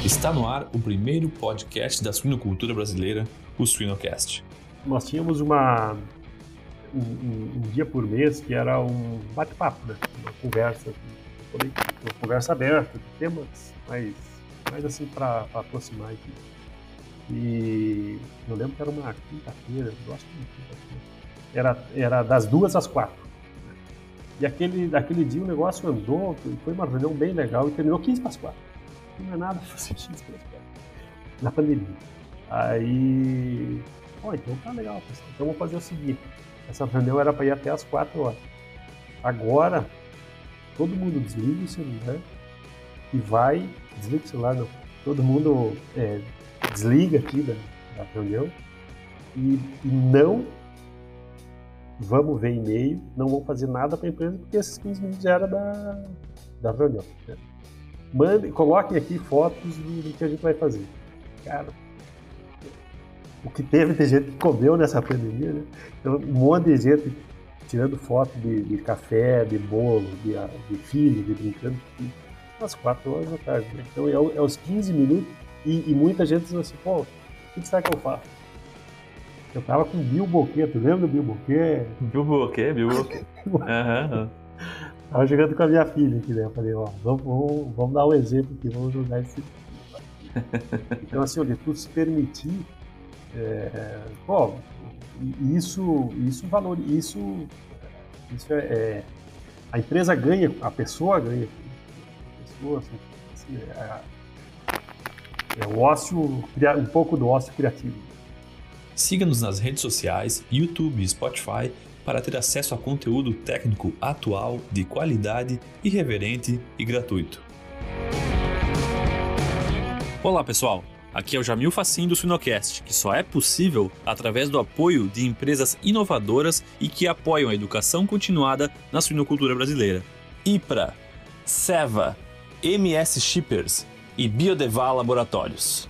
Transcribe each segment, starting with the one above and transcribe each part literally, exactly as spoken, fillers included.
Está no ar o primeiro podcast da suinocultura brasileira, o Suinocast. Nós tínhamos uma, um, um, um dia por mês que era um bate-papo, né? Uma conversa, uma conversa aberta, de temas mais, mais assim para aproximar aqui. E eu lembro que era uma quinta-feira, eu acho que era quinta-feira. Era, era das duas às quatro. Né? E aquele, aquele dia o negócio andou, foi uma reunião bem legal e terminou quinze para as quatro. Não é nada fazer quinze para as quatro. Na pandemia. Aí, ó, então tá legal, pessoal. Então vamos fazer o seguinte: essa reunião era para ir até às quatro horas. Agora, todo mundo desliga o celular e vai. Desliga o celular, não. Todo mundo é, desliga aqui da, da reunião e, e não vamos ver e-mail, não vamos fazer nada para a empresa, porque esses quinze minutos já era da, da reunião. Né? Mande, coloquem aqui fotos do, do que a gente vai fazer. Cara, o que teve de gente que comeu nessa pandemia, né? Então, um monte de gente tirando foto de, de café, de bolo, de, de filho, de brincando, às quatro horas da tarde. Né? Então, é, é os quinze minutos e, e muita gente diz assim, pô, o que será que eu faço? Eu tava com o Bill Boquet, tu lembra do Bill Boquet? Bill Boquet, Bill Boquet. Aham. Tava jogando com a minha filha aqui, né? Eu falei, ó, vamos, vamos, vamos dar um exemplo aqui, vamos jogar esse. Então, assim, de tu se permitir, é, pô, isso, isso valor, isso, isso é, é, a empresa ganha, a pessoa ganha, a pessoa, assim, assim, é, é o ócio, um pouco do ócio criativo. Siga-nos nas redes sociais, YouTube e Spotify para ter acesso a conteúdo técnico atual, de qualidade, irreverente e gratuito. Olá pessoal, aqui é o Jamil Facim do Suinocast, que só é possível através do apoio de empresas inovadoras e que apoiam a educação continuada na suinocultura brasileira. IPRA, Seva, M S Shippers e Biodeval Laboratórios.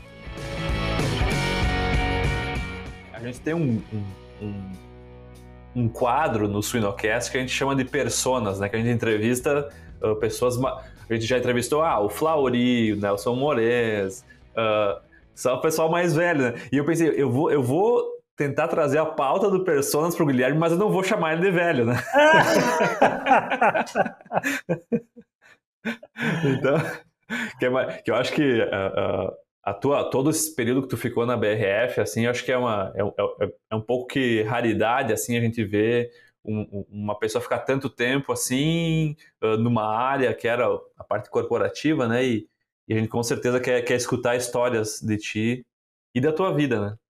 A gente tem um, um, um, um quadro no Suinocast que a gente chama de personas, né? Que a gente entrevista uh, pessoas... Ma- a gente já entrevistou ah, o Flaury, o Nelson Moraes, uh, só o pessoal mais velho, né? E eu pensei, eu vou, eu vou tentar trazer a pauta do personas pro Guilherme, mas eu não vou chamar ele de velho, né? Então, que, é uma, que eu acho que... Uh, uh, A tua, todo esse período que tu ficou na B R F, assim, eu acho que é, uma, é, é, é um pouco que raridade, assim, a gente vê um, uma pessoa ficar tanto tempo, assim, uh, numa área que era a parte corporativa, né, e, e a gente com certeza quer, quer escutar histórias de ti e da tua vida, né.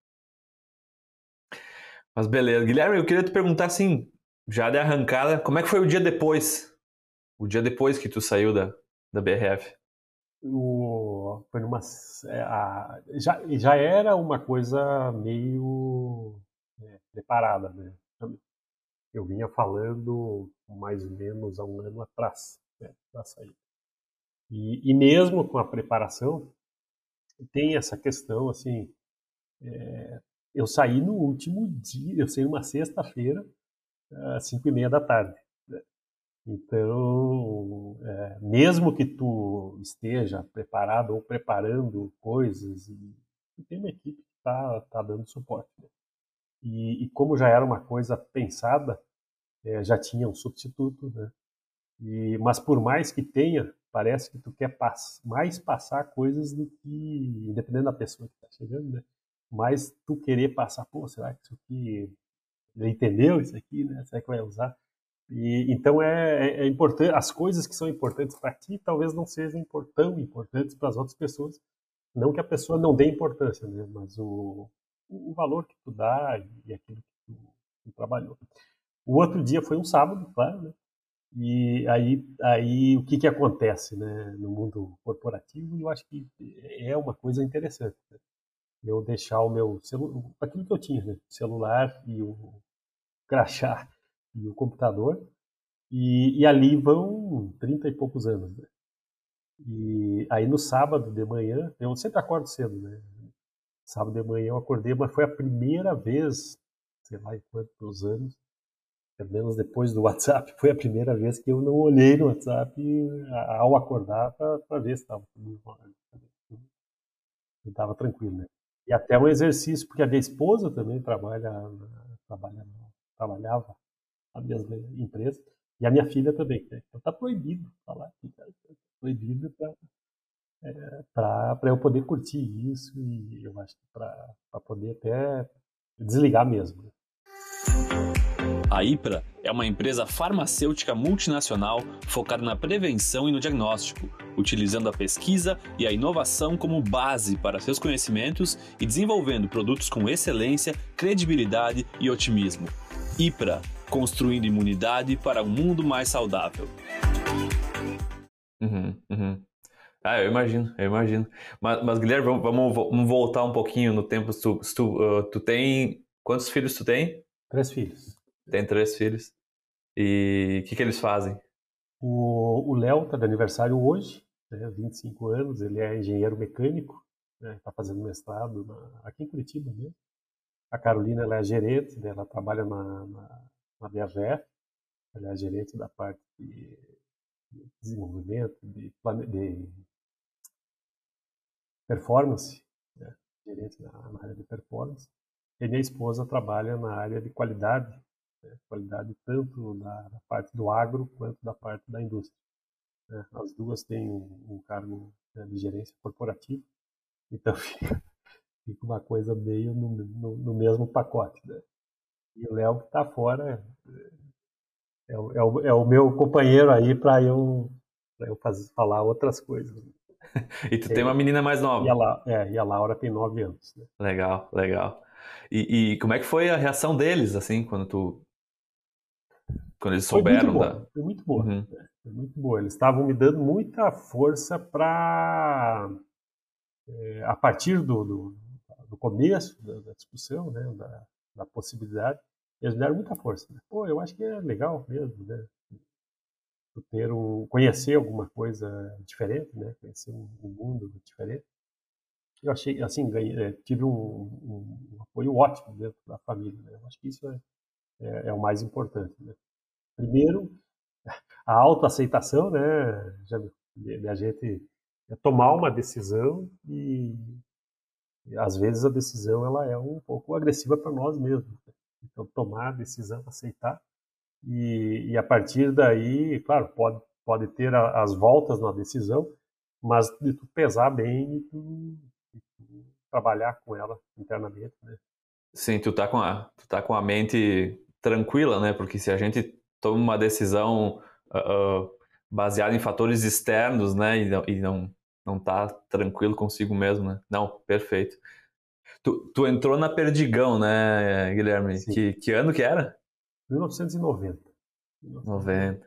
Mas beleza. Guilherme, eu queria te perguntar, assim, já de arrancada, como é que foi o dia depois? O dia depois que tu saiu da, da B R F? O, foi numa, a, já, já era uma coisa meio é, preparada, né? Eu vinha falando mais ou menos há um ano atrás, né, da saída. E, e mesmo com a preparação, tem essa questão, assim, é, eu saí no último dia, eu saí uma sexta-feira, às cinco e meia da tarde. Então, é, mesmo que tu esteja preparado ou preparando coisas, e, e tem uma equipe que está tá dando suporte. Né? E, e como já era uma coisa pensada, é, já tinha um substituto, né? E, mas por mais que tenha, parece que tu quer pass- mais passar coisas do que, dependendo da pessoa que está chegando, né? Mais tu querer passar, pô, será que isso aqui, ele entendeu isso aqui, né? Será que vai usar? E, então é, é, é importante, as coisas que são importantes para ti talvez não sejam tão importantes para as outras pessoas. Não que a pessoa não dê importância, né? Mas o, o valor que tu dá e aquilo que tu, tu trabalhou. O outro dia foi um sábado, claro, né? E aí, aí o que, que acontece, né, no mundo corporativo? Eu acho que é uma coisa interessante. Né? Eu deixar o meu celular, aquilo que eu tinha, né? O celular e o crachá e o computador. E, e ali vão trinta e poucos anos, né? E aí no sábado de manhã, eu sempre acordo cedo, né? Sábado de manhã eu acordei, mas foi a primeira vez, sei lá em quantos anos, pelo menos depois do WhatsApp, foi a primeira vez que eu não olhei no WhatsApp ao acordar para ver se estava tudo eu estava tranquilo, né? E até um exercício, porque a minha esposa também trabalha, na- trabalha, na- trabalhava na mesma empresa, e a minha filha também, né? Então tá proibido falar aqui, cara. Tá proibido para eu poder curtir isso e eu acho que para poder até desligar mesmo, né? A Ypra é uma empresa farmacêutica multinacional focada na prevenção e no diagnóstico, utilizando a pesquisa e a inovação como base para seus conhecimentos e desenvolvendo produtos com excelência, credibilidade e otimismo. Ypra, construindo imunidade para um mundo mais saudável. Uhum, uhum. Ah, eu imagino, eu imagino. Mas, mas Guilherme, vamos, vamos, vamos voltar um pouquinho no tempo. Tu, tu, uh, tu tem... Quantos filhos tu tem? Três filhos. Tem três filhos. E o que, que eles fazem? O Léo está de aniversário hoje, né, vinte e cinco anos, ele é engenheiro mecânico, está, né, fazendo mestrado na, aqui em Curitiba mesmo. A Carolina, ela é gerente, né, ela trabalha na, na, na B R G F, ela é gerente da parte de, de desenvolvimento, de, plane, de performance, né, gerente na, na área de performance. E minha esposa trabalha na área de qualidade, né, qualidade tanto da, da parte do agro quanto da parte da indústria. Né? As duas têm um, um cargo, né, de gerência corporativa, então fica, fica uma coisa meio no, no, no mesmo pacote. Né? E o Léo que está fora é, é, o, é, o, é o meu companheiro aí para eu, pra eu fazer, falar outras coisas. E tu tem uma menina mais nova? E a, La, é, e a Laura tem nove anos. Né? Legal, legal. E, e como é que foi a reação deles, assim, quando tu... Quando eles Foi muito souberam da... boa, foi muito boa. Uhum. Né? Foi muito boa. Eles estavam me dando muita força para, é, a partir do, do, do começo da, da discussão, né, da, da possibilidade, eles me deram muita força. Né? Pô, eu acho que é legal mesmo, né? Ter um, conhecer alguma coisa diferente, né? Conhecer um, um mundo diferente. Eu achei, assim, ganhei, é, tive um, um, um apoio ótimo dentro da família. Né? Eu acho que isso é, é, é o mais importante. Né? Primeiro, a autoaceitação, né, já, de, de a gente tomar uma decisão e, e às vezes a decisão ela é um pouco agressiva para nós mesmos. Né? Então tomar a decisão, aceitar e, e a partir daí, claro, pode pode ter a, as voltas na decisão, mas de tu pesar bem e tu, e tu trabalhar com ela internamente, né? Sim, tu tá com a, tu tá com a mente tranquila, né? Porque se a gente toma uma decisão uh, uh, baseada em fatores externos, né? E não, e não, não tá tranquilo consigo mesmo, né? Não, perfeito. Tu, tu entrou na Perdigão, né, Guilherme? Sim. Que, que ano que era? mil novecentos e noventa. noventa.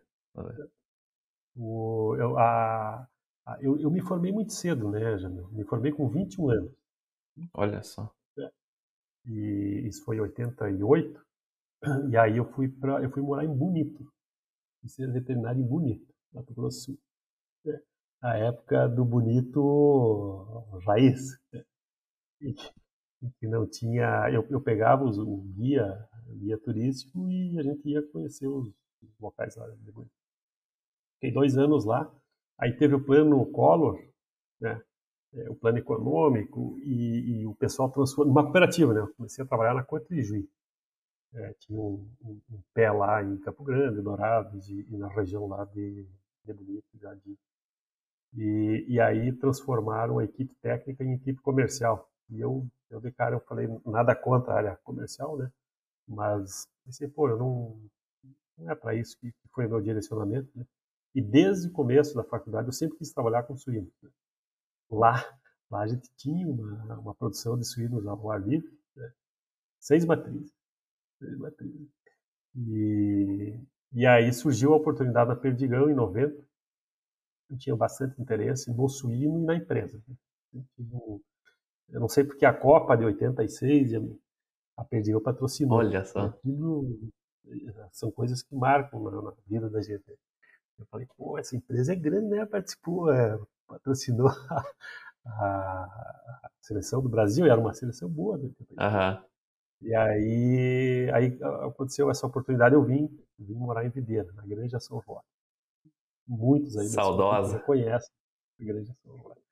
O, eu, a, a, eu, eu me formei muito cedo, né, Jamil? Me formei com vinte e um anos. Olha só. E isso foi em oitenta e oito. E aí eu fui para eu fui morar em Bonito. Fui ser veterinário em Bonito, Mato Grosso do Sul. É. A época do Bonito raiz. Né? E que, e que não tinha. Eu, eu pegava os, o guia, guia turístico e a gente ia conhecer os, os locais lá de Bonito. Fiquei dois anos lá. Aí teve o plano Collor, né? É, o plano econômico e, e o pessoal transformou numa cooperativa, né? Eu comecei a trabalhar na Cotrijuí. É, tinha um, um, um pé lá em Campo Grande, Dourados e, e na região lá de, de Bonito, Jardim. E, e aí transformaram a equipe técnica em equipe comercial. E eu, eu de cara, eu falei nada contra a área comercial, né? Mas pensei, pô, eu não, não é para isso que foi o meu direcionamento, né? E desde o começo da faculdade eu sempre quis trabalhar com suínos. Né? Lá, lá a gente tinha uma, uma produção de suínos ao ar livre, né? Seis matrizes. Seis matrizes. E, e aí surgiu a oportunidade da Perdigão em noventa. Eu tinha bastante interesse no suíno e na empresa. Eu não sei porque a Copa de oitenta e seis a Perdigão patrocinou. Olha só. Tudo, são coisas que marcam na, na vida da gente. Eu falei, pô, essa empresa é grande, né? Participou, é, patrocinou a, a, seleção do Brasil, e era uma seleção boa. Né? Aham. E aí, aí aconteceu essa oportunidade, eu vim, vim morar em Videira, na Granja São Roque. Muitos aí da sua cultura Saudosa. conhecem a Granja São Roque.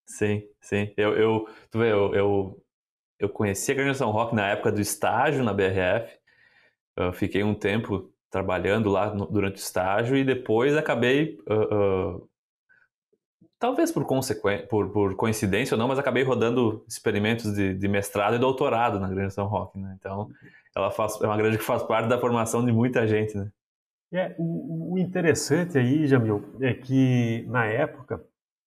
sim, sim. Eu, eu, tu vê, eu, eu, eu conheci a Granja São Roque na época do estágio na B R F. Eu fiquei um tempo trabalhando lá no- durante o estágio e depois acabei, ah, ah, talvez por, consequen- por, por coincidência ou não, mas acabei rodando experimentos de, de mestrado e doutorado na Granja São Roque, né? Então, ela faz, é uma granja que faz parte da formação de muita gente, né? É, o, o interessante aí, Jamil, é que na época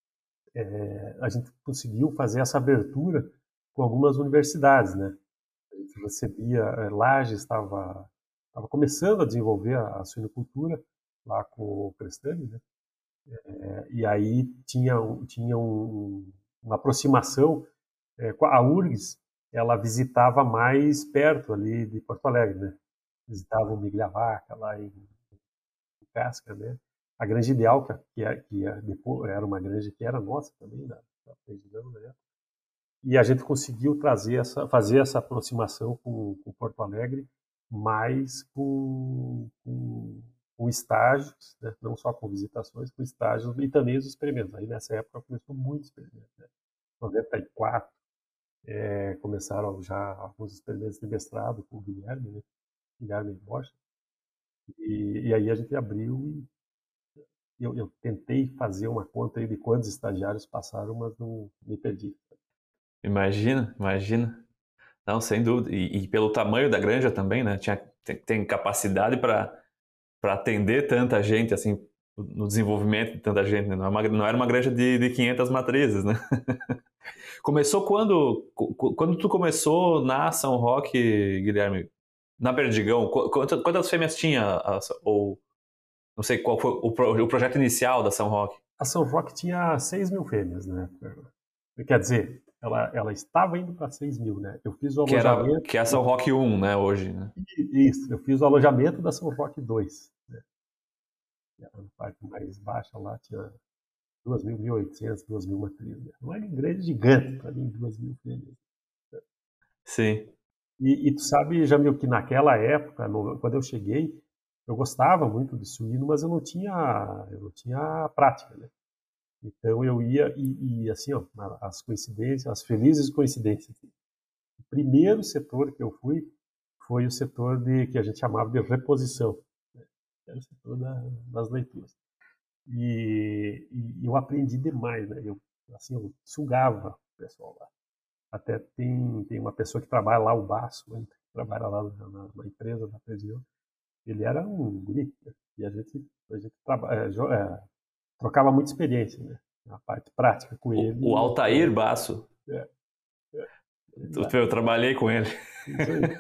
é, a gente conseguiu fazer essa abertura com algumas universidades, né? A gente recebia, é, Lages estava estava começando a desenvolver a, a suinocultura lá com o Crestani, né? É, e aí tinha, um- tinha um- uma aproximação, é, com a URGS, ela visitava mais perto ali de Porto Alegre, né? Visitava o Miguel Vaca lá em Casca, né? A Granja Ideal, que, que, é- que é- depois era uma granja que era nossa também, da, da Perdigão, né? E a gente conseguiu trazer essa, fazer essa aproximação com, com Porto Alegre, mas com, com, com estágios, né? Não só com visitações, com estágios e também os experimentos. Aí nessa época começou muito experimento, né? Em noventa e quatro, é, começaram já alguns experimentos de mestrado com o Guilherme, né? Guilherme Bosch, e, e aí a gente abriu e eu, eu tentei fazer uma conta aí de quantos estagiários passaram, mas não me perdi. Imagina, imagina. Não, sem dúvida. E, e pelo tamanho da granja também, né? Tinha, tem, tem capacidade para para atender tanta gente, assim, no desenvolvimento de tanta gente, né? Não, é uma- não era uma granja de, de quinhentas matrizes, né? Começou quando, cu- quando tu começou na São Roque, Guilherme, na Perdigão, qu- quantas, quantas fêmeas tinha, a- ou não sei qual foi o, pro- o projeto inicial da São Roque? A São Roque tinha seis mil fêmeas, né? Quer dizer, ela, ela estava indo para seis mil, né? Eu fiz o Que era, alojamento. que é a Eu, São Roque um, né, hoje, né? isso, eu fiz o alojamento da São Roque dois, né? Na parte mais baixa lá tinha duas mil, mil e oitocentas, duas mil matrizes. Né? Uma igreja gigante para mim, duas mil fêmeas. Sim. E, e tu sabe, Jamil, que naquela época, no, quando eu cheguei, eu gostava muito de suíno, mas eu não tinha, eu não tinha prática, né? Então eu ia e, e assim, ó, as coincidências, as felizes coincidências. O primeiro setor que eu fui foi o setor de que a gente chamava de reposição, né? Era o setor da, das leituras. E, e eu aprendi demais, né? Eu assim, eu sugava o pessoal lá. Até tem, tem uma pessoa que trabalha lá, o Baço, né? Que trabalha lá na, na, na empresa da Presidio. Ele era um guri, né? E a gente, a gente traba, é, jo- é, trocava muita experiência, né? A parte prática com O, o ele. Altair Basso, É, é, é, eu, eu exatamente. trabalhei com ele. Isso aí.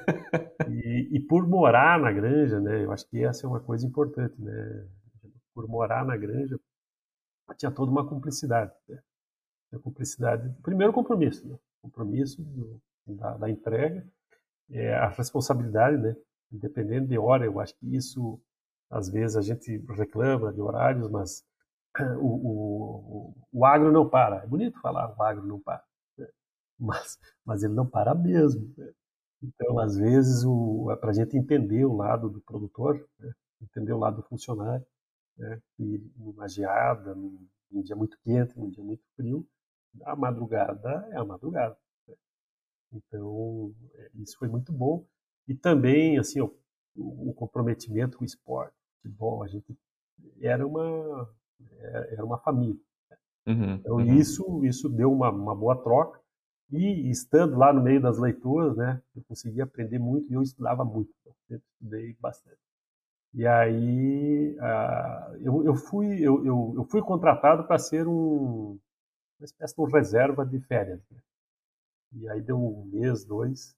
E, e por morar na granja, né? Eu acho que essa é uma coisa importante, né? Por morar na granja, tinha toda uma cumplicidade, né? A cumplicidade, primeiro compromisso, né? Compromisso do, da, da entrega, é, a responsabilidade, né? Independente de hora, eu acho que isso, às vezes a gente reclama de horários, mas o, o, o agro não para. É bonito falar o agro não para, né? mas, mas ele não para mesmo, né? Então, às vezes, para a gente entender o lado do produtor, né? Entender o lado do funcionário, né? E numa geada, num, num dia muito quente, num dia muito frio, a madrugada é a madrugada. Né? Então, é, isso foi muito bom. E também, assim, o, o comprometimento com o esporte, futebol, a gente era uma, era uma família. Uhum, Então, uhum. isso, isso deu uma, uma boa troca. E estando lá no meio das leituras, né, eu consegui aprender muito e eu estudava muito. Eu sempre estudei bastante. E aí ah, eu, eu, fui, eu, eu, eu fui contratado para ser um, uma espécie de um reserva de férias. Né? E aí deu um mês, dois,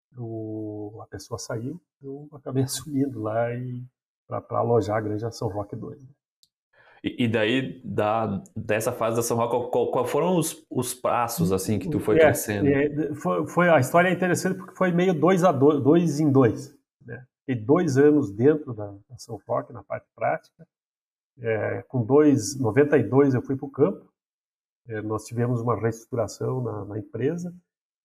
eu, a pessoa saiu, eu acabei assumindo lá e para alojar a Granja São Roque dois. Né? E, e daí, da, dessa fase da São Roque, qual, qual foram os, os passos, assim, que tu foi É, crescendo? é, foi, foi, a história é interessante porque foi meio dois, a dois, dois em dois. Né? Fiquei dois anos dentro da, da São Roque, na parte prática. É, com dois, noventa e dois eu fui para o campo. É, nós tivemos uma reestruturação na, na empresa.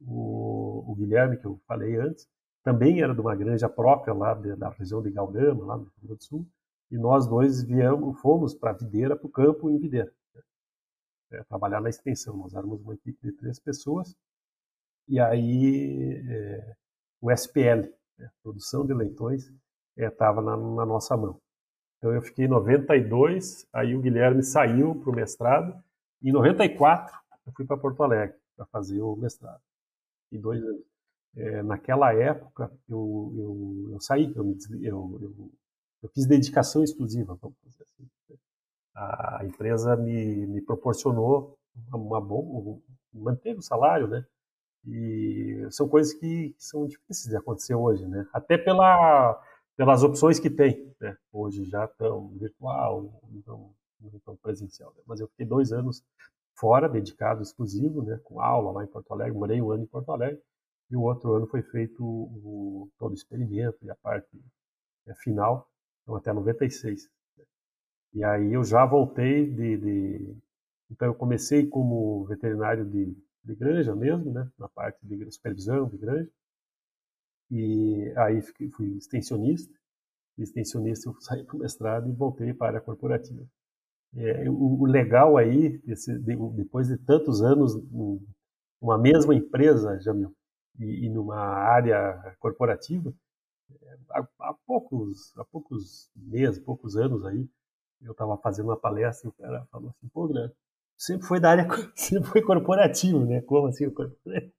O, o Guilherme, que eu falei antes, também era de uma granja própria lá de, da região de Galgama, lá no Rio Grande do Sul. E nós dois viemos, fomos para a videira, para o campo em videira. é, trabalhar na extensão. Nós éramos uma equipe de três pessoas, e aí é, o S P L, né, produção de leitões, estava é, na, na nossa mão. Então eu fiquei em noventa e dois, aí o Guilherme saiu para o mestrado, e em noventa e quatro eu fui para Porto Alegre para fazer o mestrado. E dois anos. É, naquela época eu, eu, eu saí, eu, eu, eu, eu fiz dedicação exclusiva, vamos dizer assim. A empresa me, me proporcionou uma boa, manteve o salário, né? E são coisas que, que são difíceis de acontecer hoje, né? Até pela, pelas opções que tem, né? Hoje já estão virtual, não, não estão presencial. Né? Mas eu fiquei dois anos fora, dedicado exclusivo, né? Com aula lá em Porto Alegre, morei um ano em Porto Alegre, e o outro ano foi feito o, todo o experimento e a parte é, final, então até noventa e seis. E aí eu já voltei de, de... Então eu comecei como veterinário de, de granja mesmo, né? Na parte de supervisão de granja. E aí fiquei, fui extensionista. E extensionista eu saí para o mestrado e voltei para a área corporativa. É, o, o legal aí, esse, de, depois de tantos anos numa mesma empresa, Jamil, e, e numa área corporativa, há, há, poucos, há poucos meses, poucos anos aí, eu estava fazendo uma palestra e o cara falou assim, pô, Guilherme, sempre foi da área, sempre foi corporativo, né? Como assim o corporativo?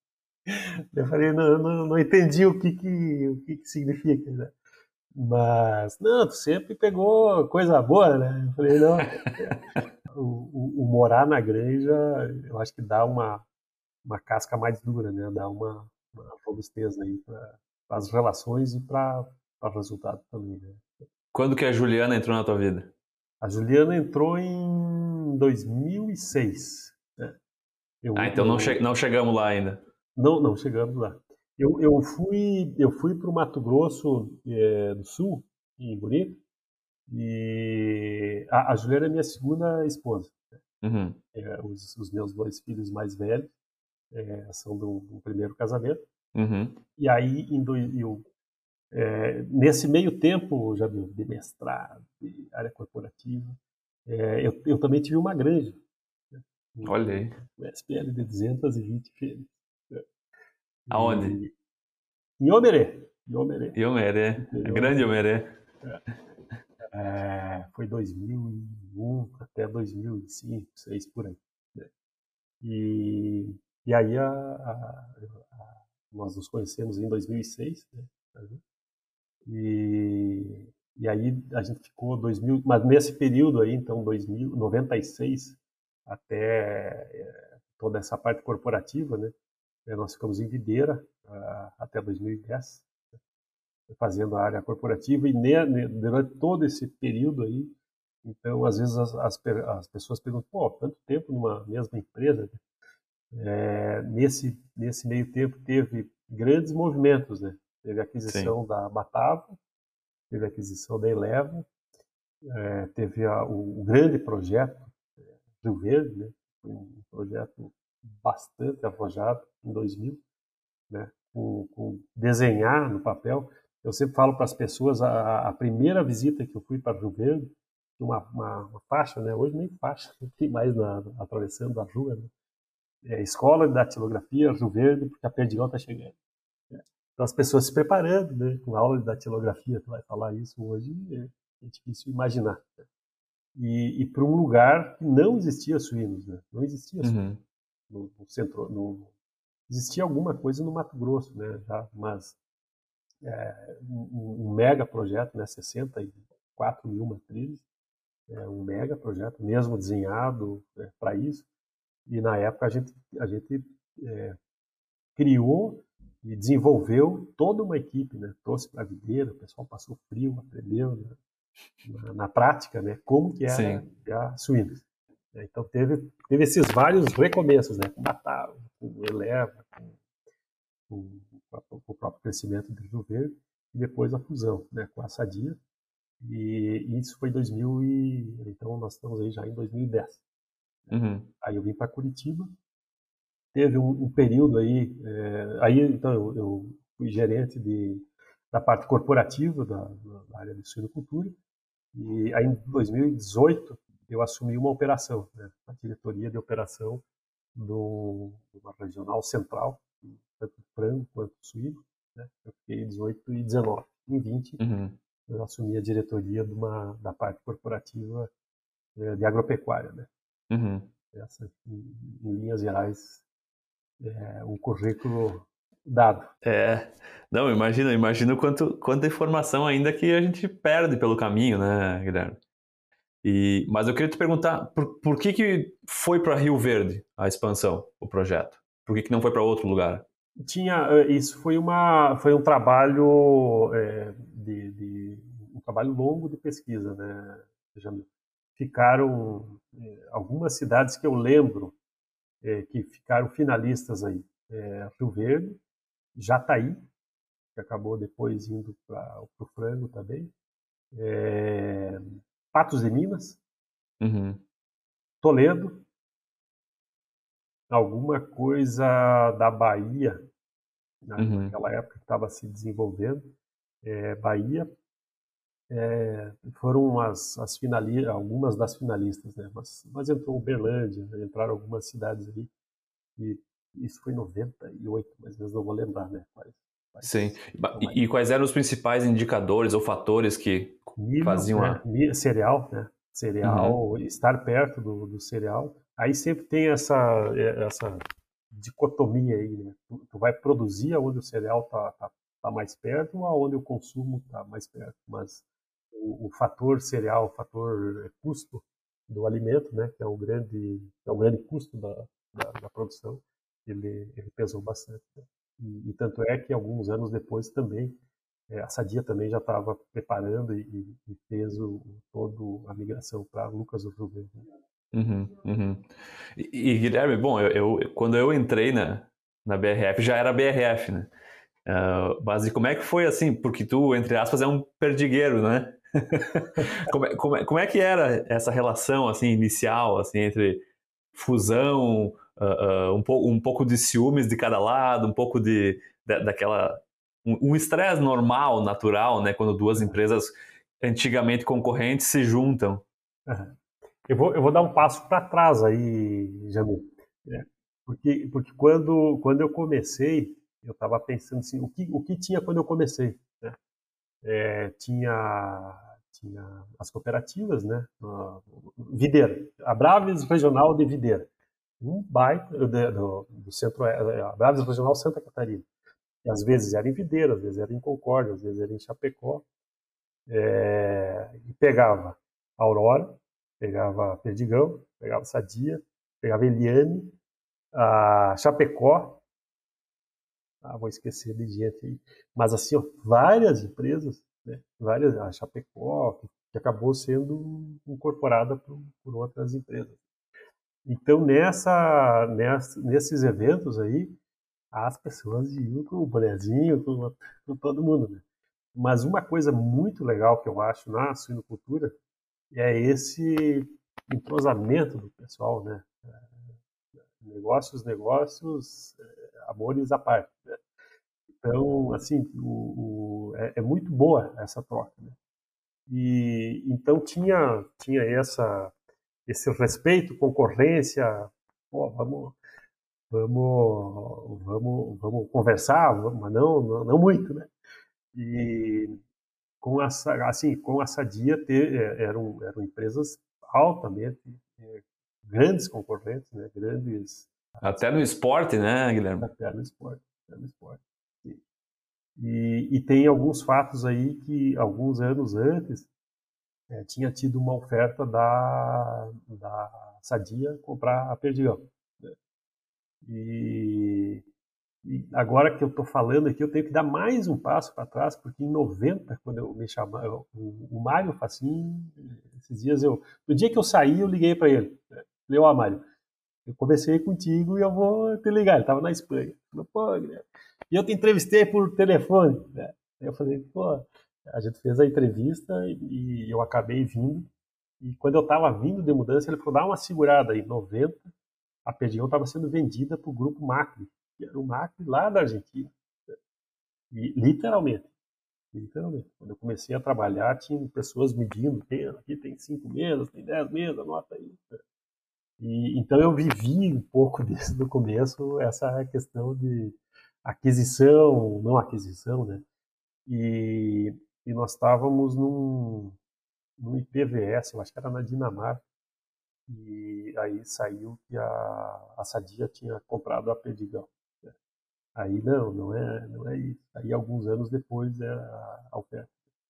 Eu falei, não, não, não entendi o que que, o que, que significa, né? Mas, não, tu sempre pegou coisa boa, né? Eu falei, não, o, o, o morar na granja, eu acho que dá uma, uma casca mais dura, né? Dá uma, uma robustez aí para as relações e para o resultado também, né? Quando que a Juliana entrou na tua vida? A Juliana entrou em dois mil e seis. Né? Eu, ah, então eu, não, che não chegamos lá ainda. Não, não chegamos lá. Eu, eu fui, eu fui para o Mato Grosso é, do Sul, em Bonito, e a, a Juliana é minha segunda esposa. Uhum. É, os, os meus dois filhos mais velhos é, são do, do primeiro casamento. Uhum. E aí, em dois, eu, é, nesse meio tempo, já viu, de mestrado, de área corporativa, é, eu, eu também tive uma granja. Né? Olha aí. Um S P L de duzentas e vinte fêmeas. Né? Aonde? Em Omerê. Em Omerê. Iomerê. É grande Iomerê. É. É, foi dois mil e um até dois mil e cinco, dois mil e seis, por aí. Né? E, e aí a, a, a, nós nos conhecemos em dois mil e seis, né? E, e aí a gente ficou dois mil, mas nesse período aí, então dois mil, noventa e seis até é, toda essa parte corporativa, né? Nós ficamos em Videira a, até dois mil e dez, né? Fazendo a área corporativa, e ne, ne, durante todo esse período aí, então às vezes as, as, as pessoas perguntam, pô, tanto tempo numa mesma empresa, é, nesse, nesse meio tempo teve grandes movimentos, né? Teve a aquisição Sim. da Batavo, teve a aquisição da Eleva, é, teve a, o, o grande projeto é, Rio Verde, né? Um projeto bastante arrojado em dois mil, né? Com, com desenhar no papel. Eu sempre falo para as pessoas, a, a primeira visita que eu fui para Rio Verde, uma, uma, uma faixa, né? Hoje nem faixa, não tem mais na, atravessando a rua, né? É, escola de datilografia, Rio Verde, porque a Perdigão está chegando. Então as pessoas se preparando, né? Com aula de datilografia, tu vai falar isso hoje, é, é difícil imaginar. Né? E, e para um lugar que não existia suínos, né? Não existia suínos. Uhum. No, no centro, no, existia alguma coisa no Mato Grosso, né? Já, mas é, um, um mega projeto, né? sessenta e quatro mil matrizes, é um mega projeto, mesmo desenhado é, para isso. E na época a gente, a gente é, criou e desenvolveu toda uma equipe, né? Trouxe para a videira, o pessoal passou frio, aprendeu, né? na, na prática, né? Como que era a suínos. Então teve, teve esses vários recomeços, né? Com Batavo, com Eleva, com, com, com o próprio crescimento do Rio Verde, e depois a fusão, né? Com a Sadia. E, e isso foi em dois mil e então nós estamos aí já em dois mil e dez. Uhum. Aí eu vim para Curitiba, teve um, um período aí, é, aí então eu, eu fui gerente de, da parte corporativa da, da área de suinocultura, e aí em dois mil e dezoito eu assumi uma operação, né, a diretoria de operação do, de uma regional central, tanto frango quanto suíno, né? Eu fiquei dezoito e dezenove. Em vinte, Uhum. eu assumi a diretoria de uma, da parte corporativa é, de agropecuária, né? Uhum. Essa, em, em linhas gerais, é o currículo dado. É, não, imagina, imagina quanto, quanta informação ainda que a gente perde pelo caminho, né, Guilherme? E, mas eu queria te perguntar, por, por que que foi para Rio Verde a expansão, o projeto? Por que que não foi para outro lugar? Tinha, eh, isso foi uma, foi um trabalho é, de, de um trabalho longo de pesquisa, né, Jamil? Ficaram é, algumas cidades que eu lembro é, que ficaram finalistas aí. É, Rio Verde, Jataí, que acabou depois indo para o frango também, é, Patos de Minas, Uhum. Toledo, alguma coisa da Bahia, na- Uhum. naquela época que estava se desenvolvendo, é, Bahia, é, foram as, as finali algumas das finalistas, né? Mas, mas entrou Uberlândia, entraram algumas cidades aí, e isso foi em noventa e oito, mas eu não vou lembrar, né? Faz, Sim. faz, E, e quais eram os principais indicadores ou fatores que milho, faziam né? a... Mi- Cereal, né? Uhum. Cereal, estar perto do, do cereal. Aí sempre tem essa, essa dicotomia aí, né? Tu, tu vai produzir aonde o cereal tá, tá, tá mais perto ou aonde o consumo tá mais perto. Mas o, o fator cereal, o fator eh, custo do alimento, né? Que é o grande, que é o grande custo da, da, da produção, ele, ele pesou bastante, né? E, e tanto é que alguns anos depois também é, a Sadia também já estava preparando e, e fez o, todo a migração para Lucas do Rio Verde. Uhum. Uhum. E, e, Guilherme, bom, eu, eu- quando eu entrei na, na B R F, já era B R F, né? Ah, mas e como é que foi assim? Porque tu, entre aspas, é um perdigueiro, né? Como é, como é, como é que era essa relação assim inicial assim entre fusão, ah, ah, um, po um pouco de ciúmes de cada lado, um pouco de, da, daquela um um estresse normal, natural, né? Quando duas Uhum. empresas antigamente concorrentes se juntam. Uhum. Eu vou, eu vou dar um passo para trás aí, Jamil. É, porque, porque quando, quando eu comecei, eu estava pensando assim, o que, o que tinha quando eu comecei, né? É, tinha, tinha as cooperativas, né? Uh, Videira, a Braves Regional de Videira, um baita do, do, do centro, a Braves Regional Santa Catarina. E às vezes era em Videira, às vezes era em Concórdia, às vezes era em Chapecó. É, e pegava Aurora, pegava Perdigão, pegava Sadia, pegava Eliane, a Chapecó, ah, vou esquecer de gente aí, mas assim, ó, várias empresas, né, várias, a Chapecó, que, que acabou sendo incorporada por, por outras empresas. Então, nessa, nessa, nesses eventos aí, as pessoas iam com o bonezinho, com, com todo mundo, né? Mas uma coisa muito legal que eu acho na suinocultura é esse entrosamento do pessoal, né? Negócios, negócios, amores à parte, né? Então, assim, o, o, é, é muito boa essa troca, né? E então tinha tinha essa esse respeito, concorrência, pô, vamos vamos vamos vamos conversar, mas não não, não muito, né? E com a, assim, com a Sadia ter, eram, eram empresas altamente é, grandes concorrentes, né? Grandes Até no esporte, né, Guilherme? até no esporte, até no esporte. E, e, e tem alguns fatos aí que alguns anos antes é, tinha tido uma oferta da, da Sadia comprar a Perdigão, né? E E agora que eu estou falando aqui, eu tenho que dar mais um passo para trás, porque em noventa, quando eu me chamava, o, o Mário Facim, esses dias eu, no dia que eu saí, eu liguei para ele. Né? Falei, ó, Mário, eu conversei contigo e eu vou te ligar. Ele estava na Espanha. Ele falou, pô, Guilherme. E eu te entrevistei por telefone. Né? Aí eu falei, pô, a gente fez a entrevista e eu acabei vindo. E quando eu estava vindo de mudança, ele falou, dá uma segurada aí. Em noventa, a Perdigão estava sendo vendida para o grupo Macri, que era o Macri lá da Argentina. E, literalmente. literalmente. Quando eu comecei a trabalhar, tinha pessoas medindo, tem, aqui tem cinco mesas, tem dez mesas, anota aí. E, então eu vivi um pouco desde o começo essa questão de aquisição, não aquisição, né? E, e nós estávamos num, num I P V S, eu acho que era na Dinamarca, e aí saiu que a, a Sadia tinha comprado a Perdigão. Né? Aí não, não é, não é isso. Aí alguns anos depois era a oferta.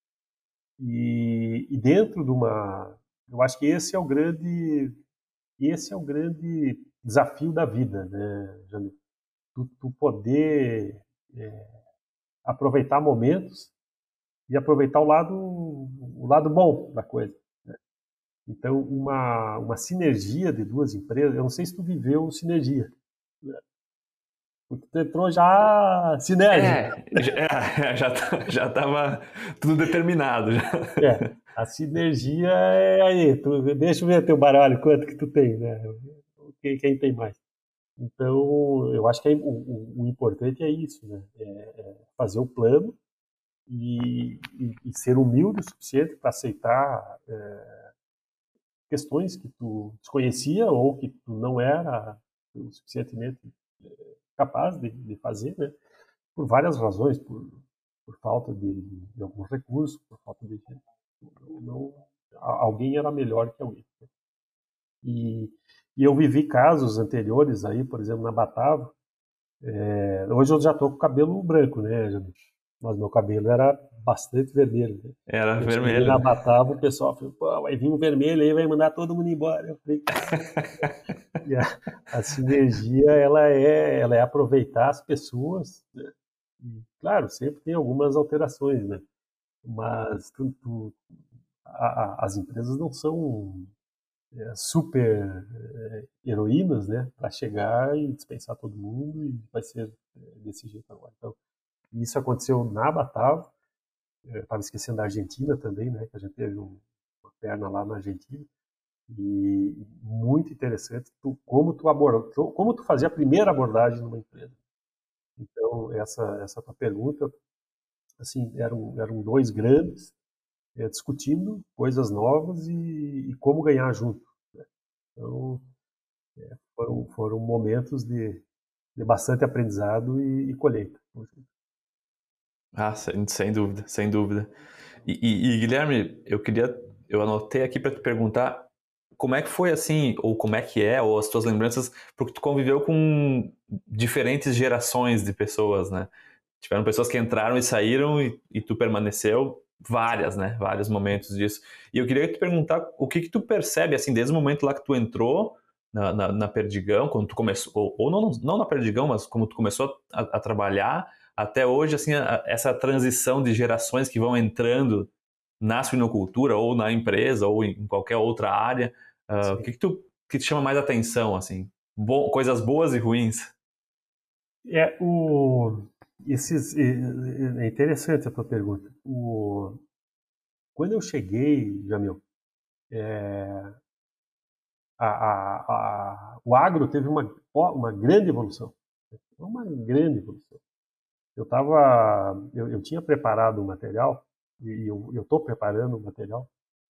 E, e dentro de uma, eu acho que esse é o grande, esse é o grande desafio da vida, né, Janine? Tu, tu poder é, aproveitar momentos e aproveitar o lado, o lado bom da coisa. Né? Então, uma, uma sinergia de duas empresas, eu não sei se tu viveu sinergia, né? Porque tu entrou já sinérgico. É, já, é, já, tá- já tava tudo determinado. Já. É, a sinergia é aí, tu, deixa eu ver teu baralho, quanto que tu tem, né? Quem, quem tem mais? Então, eu acho que é, o, o, o importante é isso, né? É, é fazer o plano e, e, e ser humilde o suficiente para aceitar é, questões que tu desconhecia ou que tu não era o suficientemente capaz de, de fazer, né? Por várias razões, por, por falta de, de alguns recursos, por falta de não, não, alguém era melhor que alguém. E, e eu vivi casos anteriores aí, por exemplo, na Batavo. É, hoje eu já estou com o cabelo branco, né, Janine? Mas meu cabelo era bastante vermelho. Né? Era Eu cheguei na vermelho. Batavo, o pessoal falou, pô, vai vir um vermelho aí, vai mandar todo mundo embora. Eu falei, cara, e a, a sinergia, ela é, ela é aproveitar as pessoas, né? E, claro, sempre tem algumas alterações, né? Mas tu, tu, a, a, as empresas não são é, super é, heroínas, né? Para chegar e dispensar todo mundo e vai ser é, desse jeito agora. Então, isso aconteceu na Batavo. Eu estava esquecendo da Argentina também, né? Que a gente teve um, uma perna lá na Argentina. E muito interessante tu, como tu aborda, como tu fazia a primeira abordagem numa empresa. Então, essa, essa tua pergunta, assim, eram, eram dois grandes é, discutindo coisas novas e, e como ganhar junto. Né? Então, é, foram, foram momentos de, de bastante aprendizado e, e colheita. Ah, sem, sem dúvida, sem dúvida. E, e- e, Guilherme, eu queria, eu anotei aqui para te perguntar como é que foi assim, ou como é que é, ou as tuas lembranças, porque tu conviveu com diferentes gerações de pessoas, né? Tiveram pessoas que entraram e saíram e, e tu permaneceu, várias, né? Vários momentos disso. E eu queria te perguntar o que que tu percebe, assim, desde o momento lá que tu entrou na, na, na Perdigão, quando tu começou, ou, ou não, não na Perdigão, mas como tu começou a, a trabalhar, até hoje, assim, a, essa transição de gerações que vão entrando na suinocultura, ou na empresa, ou em qualquer outra área, uh, o Sim. que que tu que te chama mais atenção, assim? Bo coisas boas e ruins? É, o, esses, é, é interessante a tua pergunta. O, quando eu cheguei, Jamil, é, a, a, a, o agro teve uma, uma grande evolução. Uma grande evolução. Eu tava, eu, eu tinha preparado o material, e eu estou preparando o material,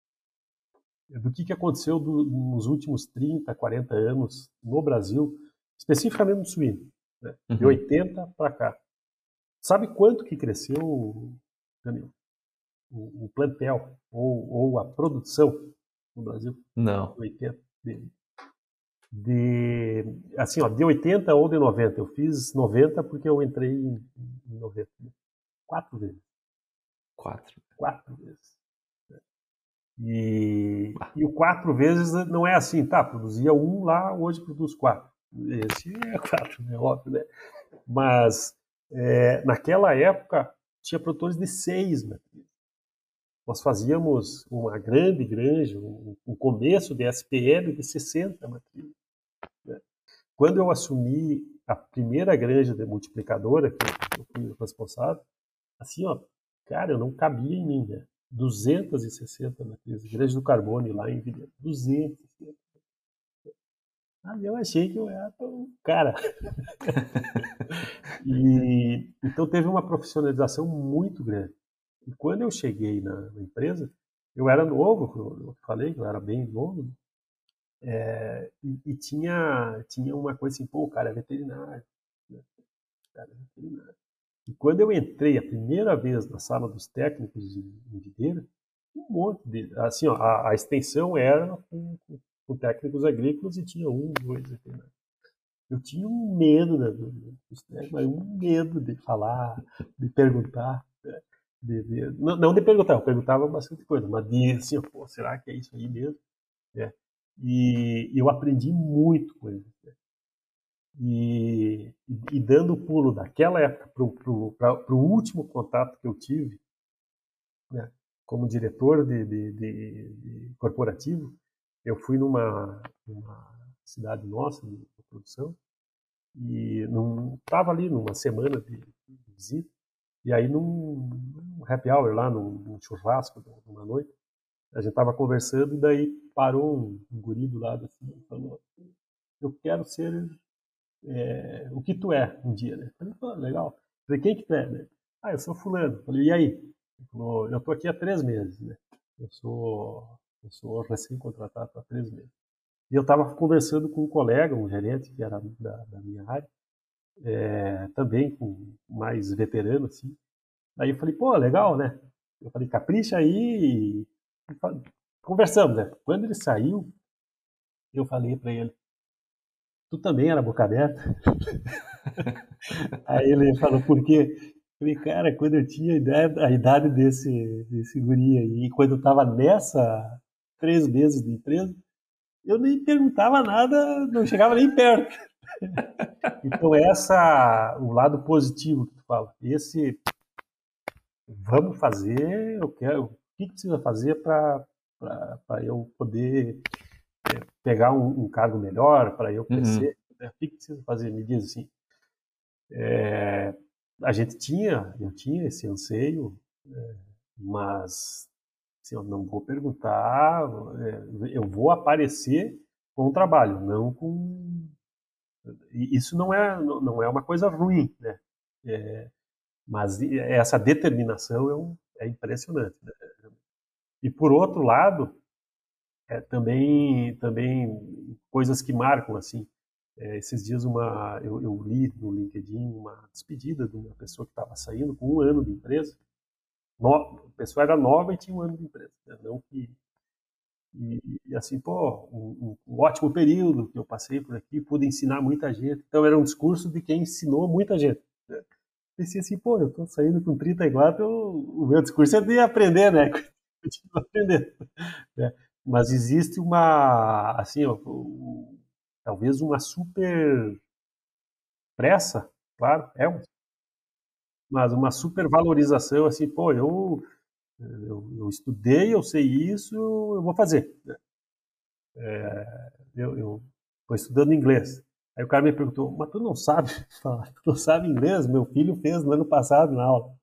do que, que aconteceu do, nos últimos trinta, quarenta anos no Brasil, especificamente no suíno, né? De Uhum. oitenta para cá. Sabe quanto que cresceu, Camilo, o, o plantel ou, ou a produção no Brasil? Não. De oitenta. De, de, assim, ó, de oitenta ou de noventa. Eu fiz noventa porque eu entrei em, em noventa. Quatro vezes. Quatro. Quatro vezes. E, Ah, e o quatro vezes não é assim, tá? Produzia um lá, hoje produz quatro. Esse é quatro, é óbvio, né? Mas é, naquela época tinha produtores de seis, né? Nós fazíamos uma grande granja, um, um começo de S P L de sessenta matrizes. Né? Quando eu assumi a primeira granja de multiplicadora, que eu fui responsável, assim, ó, cara, eu não cabia em mim, né? duzentas e sessenta matrizes, granja do Carbone lá em Videira, duzentas e sessenta. Ah, eu achei que eu era um cara. E então teve uma profissionalização muito grande. E quando eu cheguei na, na empresa, eu era novo, eu falei que eu era bem novo, é, e, e tinha, tinha uma coisa assim, pô, o cara é veterinário, né? O cara é veterinário. E quando eu entrei a primeira vez na sala dos técnicos de, de videira, um monte de, assim, ó, a, a extensão era com, com, com técnicos agrícolas e tinha um, dois veterinários. Eu tinha um medo, né, dos técnicos, mas um medo de falar, de perguntar, né, de, de, não, não de perguntar, eu perguntava bastante coisa, mas de assim, pô, será que é isso aí mesmo? É. E eu aprendi muito com eles. Né? E, e, e dando o pulo daquela época para o último contato que eu tive, né, como diretor de, de, de, de corporativo, eu fui numa, numa cidade nossa de, de produção e estava ali numa semana de, de visita, e aí num, num happy hour lá, num, num churrasco, numa noite, a gente estava conversando e daí parou um, um guri do lado assim e falou: eu quero ser é, o que tu é um dia, né? Falei, pô, legal. Falei, quem que tu é? Né? Ah, eu sou fulano. Falei, e aí? Ele falou, eu tô aqui há três meses, né? Eu sou, eu sou recém-contratado há três meses. E eu estava conversando com um colega, um gerente que era da, da minha área, é, também com mais veterano, assim. Aí eu falei, pô, legal, né? Eu falei, capricha aí. E conversamos, né? Quando ele saiu, eu falei para ele, tu também era boca aberta? Aí ele falou, por quê? Eu falei, cara, quando eu tinha a idade, a idade desse, desse guri aí, e quando eu tava nessa três meses de empresa, eu nem perguntava nada, não chegava nem perto. Então essa, o lado positivo que tu fala, esse, vamos fazer, eu quero, o que precisa fazer para eu poder é, pegar um, um cargo melhor, para eu crescer, uhum. O que precisa fazer? Me diz assim. É, a gente tinha, eu tinha esse anseio, é, mas assim, eu não vou perguntar, é, eu vou aparecer com o trabalho, não com... Isso não é, não é uma coisa ruim, né? É, mas essa determinação é, um, é impressionante. Né? E por outro lado, é, também, também coisas que marcam, assim, É, esses dias uma, eu, eu li no LinkedIn uma despedida de uma pessoa que estava saindo com um ano de empresa. No, a pessoa era nova e tinha um ano de empresa. Né? Não que, e, e assim, pô, um, um, ótimo período que eu passei por aqui, pude ensinar muita gente. Então era um discurso de quem ensinou muita gente. Né? Pensei assim, pô, eu estou saindo com trinta e quatro, eu, o meu discurso é de aprender, né? Continuo aprendendo. Né? Mas existe uma, assim, ó, o, talvez uma super pressa, claro, é um, mas uma super valorização, assim, pô, eu, eu, eu estudei, eu sei isso, eu vou fazer. É, eu estou estudando inglês. Aí o cara me perguntou, mas tu não sabe falar, tu não sabe inglês? Meu filho fez no ano passado na aula.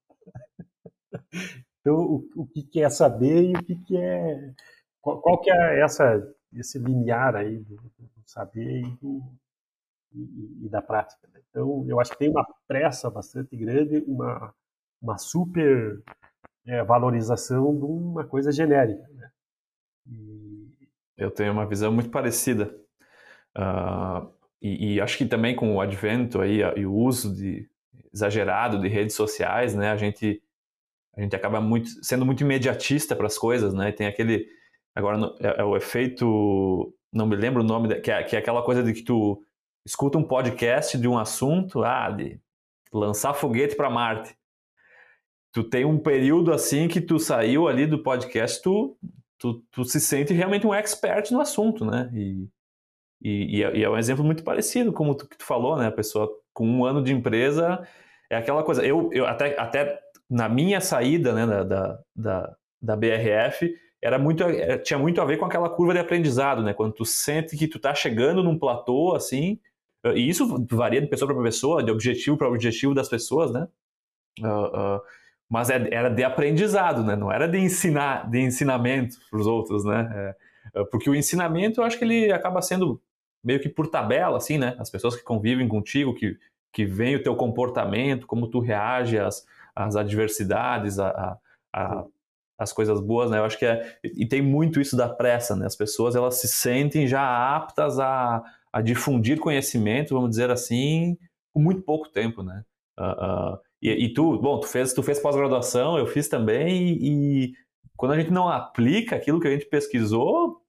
Então, o, o que, que é saber e o que, que é... Qual, qual que é essa, esse limiar aí do, do saber e do, E, e da prática. Né? Então, eu acho que tem uma pressa bastante grande, uma, uma super é, valorização de uma coisa genérica. Né? E... Eu tenho uma visão muito parecida. Uh, e, e acho que também com o advento aí, e o uso de, exagerado de redes sociais, né, a gente, a gente acaba muito, sendo muito imediatista para as coisas. Né? Tem aquele... Agora, é, é o efeito... Não me lembro o nome, que é, que é aquela coisa de que tu escuta um podcast de um assunto, ah, de lançar foguete para Marte. Tu tem um período assim que tu saiu ali do podcast, tu, tu, tu se sente realmente um expert no assunto, né? E, e, e, é, e é um exemplo muito parecido, como tu, que tu falou, né? A pessoa com um ano de empresa, é aquela coisa... Eu, eu até, até na minha saída, né, da, da, da, da B R F, era muito, tinha muito a ver com aquela curva de aprendizado, né? Quando tu sente que tu tá chegando num platô, assim... E isso varia de pessoa para pessoa, de objetivo para objetivo das pessoas, né? Uh, uh, mas era de aprendizado, né? Não era de ensinar, de ensinamento para os outros, né? É, porque o ensinamento, eu acho que ele acaba sendo meio que por tabela, assim, né? As pessoas que convivem contigo, que, que veem o teu comportamento, como tu reage às, às adversidades, a, a, as coisas boas, né? Eu acho que é... E tem muito isso da pressa, né? As pessoas, elas se sentem já aptas a, a difundir conhecimento, vamos dizer assim, com muito pouco tempo, né? Uh, uh, e, e tu, bom, tu fez, tu fez pós-graduação, eu fiz também, e, e quando a gente não aplica aquilo que a gente pesquisou,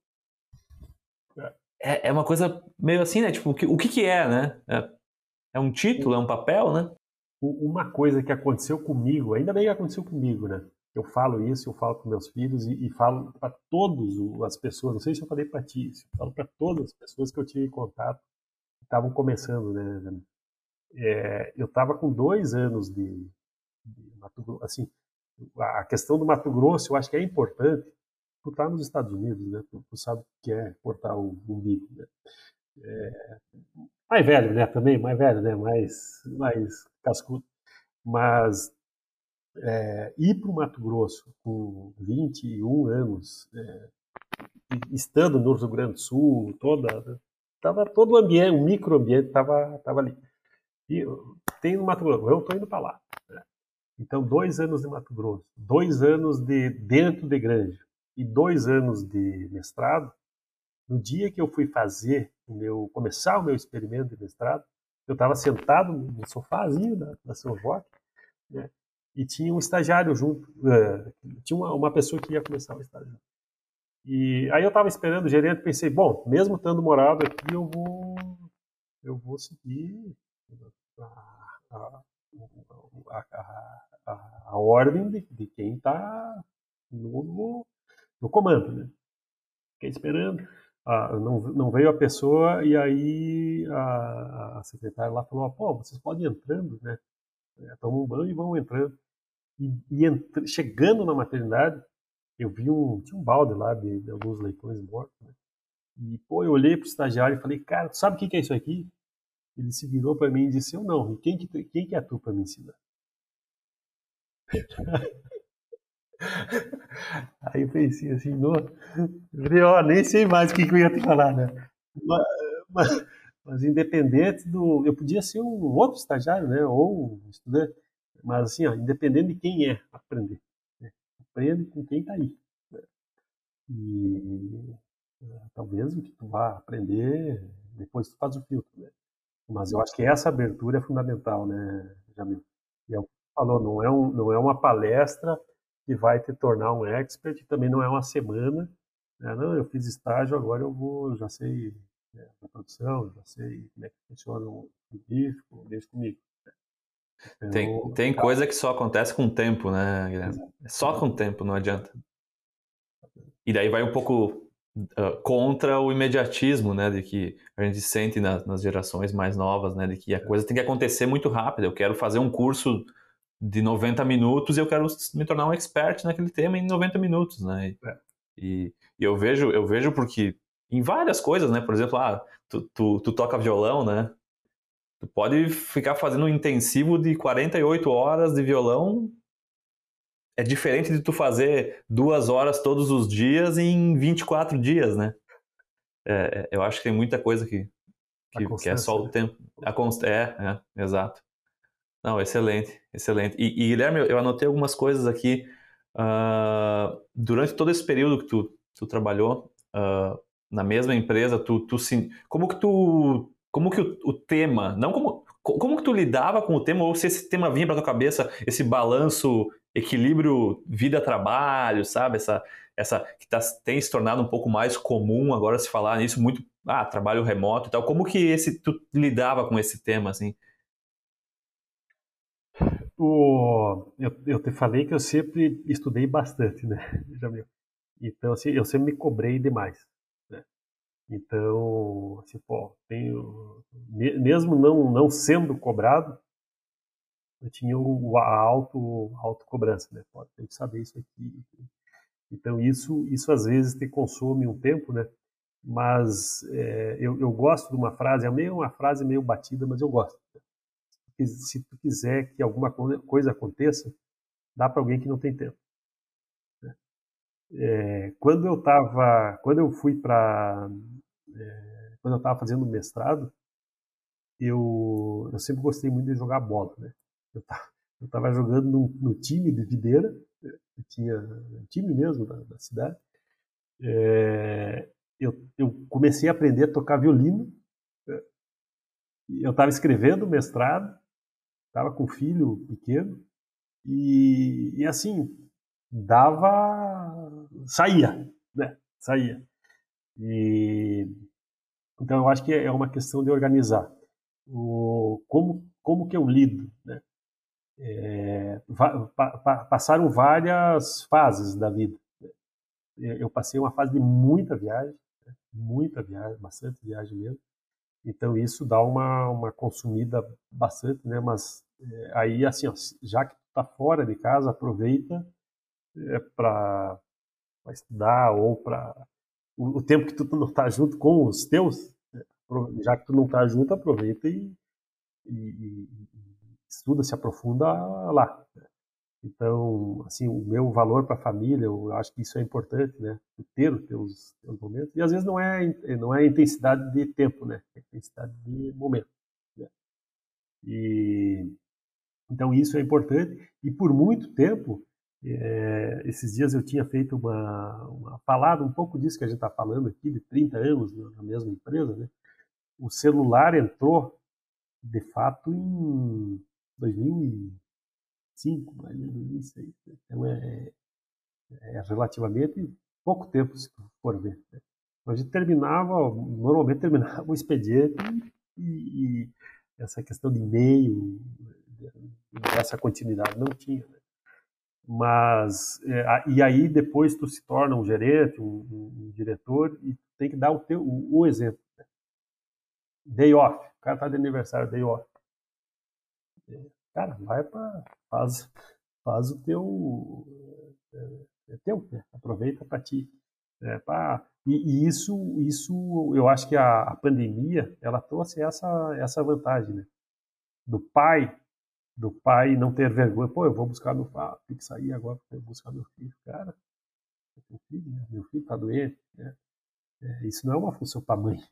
é, é uma coisa meio assim, né? Tipo, o que, o que que é, né? É, é um título, é um papel, né? Uma coisa que aconteceu comigo, ainda bem que aconteceu comigo, né? Eu falo isso, eu falo com meus filhos e, e falo para todas as pessoas, não sei se eu falei para ti, eu falo para todas as pessoas que eu tive contato, que estavam começando, né? É, eu estava com dois anos de, de Mato Grosso, assim, a questão do Mato Grosso eu acho que é importante, tu tá nos Estados Unidos, né? Tu, tu sabe o que é cortar o umbigo, né? É, mais velho, né? Também, mais velho, né? Mais, mais cascudo. Mas é, ir para o Mato Grosso com vinte e um anos, é, estando no Rio Grande do Sul, toda, tava todo o ambiente, o microambiente estava tava ali. E tem no Mato Grosso, eu estou indo para lá. Né? Então, dois anos de Mato Grosso, dois anos de dentro de granja e dois anos de mestrado. No dia que eu fui fazer o meu, começar o meu experimento de mestrado, eu estava sentado no sofazinho da, da São Roque, né? E tinha um estagiário junto, uh, tinha uma, uma pessoa que ia começar o estágio. E aí eu estava esperando o gerente, pensei, bom, mesmo estando morado aqui, eu vou, eu vou seguir a, a, a, a, a ordem de, de quem está no, no comando, né? Fiquei esperando. Ah, não, não veio a pessoa e aí a, a secretária lá falou, pô, vocês podem ir entrando, né? Tomam um banho e vão entrando. E, e entra, chegando na maternidade, eu vi um, tinha um balde lá de, de alguns leitões mortos, né? E, pô, eu olhei pro estagiário e falei, cara, tu sabe o que, que é isso aqui? Ele se virou para mim e disse, eu não, e quem que, quem que é tu para me ensinar? Aí eu pensei assim, não, ó, nem sei mais o que, que eu ia te falar, né? Mas, mas, mas independente do. Eu podia ser um outro estagiário, né? Ou um estudante. Mas assim, ó, independente de quem é, aprender. Né? Aprende com quem está aí. Né? E talvez o que tu vá aprender, depois tu faz o filtro, né? Mas eu acho que essa abertura é fundamental, né, Jamil? E é o que tu falou, não é, um, não é uma palestra que vai te tornar um expert, também não é uma semana, né? Não, eu fiz estágio, agora eu vou, já sei, né, a produção, já sei como é que funciona o frigorífico, deixa comigo. Tem, Então, tem tá, coisa que só acontece com o tempo, né, Guilherme? exato, É só com o exato. tempo, não adianta. E daí vai um pouco uh, contra o imediatismo, né, de que a gente sente nas, nas gerações mais novas, né, de que a coisa tem que acontecer muito rápido. Eu quero fazer um curso de noventa minutos e eu quero me tornar um expert naquele tema em noventa minutos, né? É, E, e eu vejo, eu vejo porque em várias coisas, né? Por exemplo, ah, tu, tu, tu toca violão, né? Tu pode ficar fazendo um intensivo de quarenta e oito horas de violão. É diferente de tu fazer duas horas todos os dias em vinte e quatro dias, né? É, é, eu acho que tem muita coisa que, a que, que é só constância, o né? tempo. A const... É, é, exato. Não, excelente, excelente. E, e Guilherme, eu anotei algumas coisas aqui. Uh, durante todo esse período que tu, tu trabalhou uh, na mesma empresa, tu, tu sim, como que tu, como que o, o tema, não como, como que tu lidava com o tema, ou se esse tema vinha para tua cabeça, esse balanço, equilíbrio vida-trabalho, sabe? Essa, essa que tá, tem se tornado um pouco mais comum agora se falar nisso, muito, ah, trabalho remoto e tal. Como que esse, tu lidava com esse tema, assim? O, eu, eu te falei que eu sempre estudei bastante, né, Jamil? Então, assim, eu sempre me cobrei demais, né? Então, assim, pô, tenho, mesmo não, não sendo cobrado, eu tinha o, a auto, autocobrança, né? Pô, tem que saber isso aqui. Então, isso, isso às vezes te consome um tempo, né? Mas é, eu, eu gosto de uma frase, é meio uma frase meio batida, mas eu gosto. Se tu quiser que alguma coisa aconteça, dá para alguém que não tem tempo. Né? É, quando eu tava, quando eu fui para, é, quando eu estava fazendo mestrado, eu, eu sempre gostei muito de jogar bola, né? Eu tava, eu tava jogando no, no time de videira, que tinha, time mesmo da, da cidade, é, eu, eu comecei a aprender a tocar violino. Eu estava escrevendo mestrado, estava com um filho pequeno, e, e assim, dava. saía, né? Saía. E, então eu acho que é uma questão de organizar. O, como, como que eu lido, né? É, va, pa, pa, passaram várias fases da vida. Eu passei uma fase de muita viagem, né? Muita viagem, bastante viagem mesmo. Então isso dá uma, uma consumida bastante, né? Mas é, aí, assim, ó, já que tu tá fora de casa, aproveita é, para estudar ou para o, o tempo que tu não tá junto com os teus, né? Já que tu não tá junto, aproveita e, e, e estuda, se aprofunda lá. Então, assim, o meu valor para a família, eu acho que isso é importante, né? Ter os teus, teus momentos. E às vezes não é, não é intensidade de tempo, né? É intensidade de momento. Né? E, então, isso é importante. E por muito tempo, é, esses dias eu tinha feito uma, uma falado um pouco disso que a gente está falando aqui, de trinta anos na mesma empresa, né? O celular entrou, de fato, em dois mil e cinco, mais ou menos dois mil e seis. Então, é, é relativamente pouco tempo, se for ver. Né? A gente terminava, normalmente terminava o expediente e, e essa questão de e-mail, essa continuidade não tinha. Né? Mas, é, e aí depois tu se torna um gerente, um, um diretor e tem que dar o teu o, o exemplo. Né? Day off, o cara tá de aniversário, day off. Cara, vai para faz, faz o teu é, é teu, né? Aproveita para ti. É, pá, e, e isso, isso, eu acho que a, a pandemia ela trouxe essa, essa vantagem, né? Do pai, do pai não ter vergonha. Pô, eu vou buscar meu filho, tem que sair agora para eu buscar meu filho. Cara, meu filho, né? Meu filho está doente. Né? É, isso não é uma função para mãe.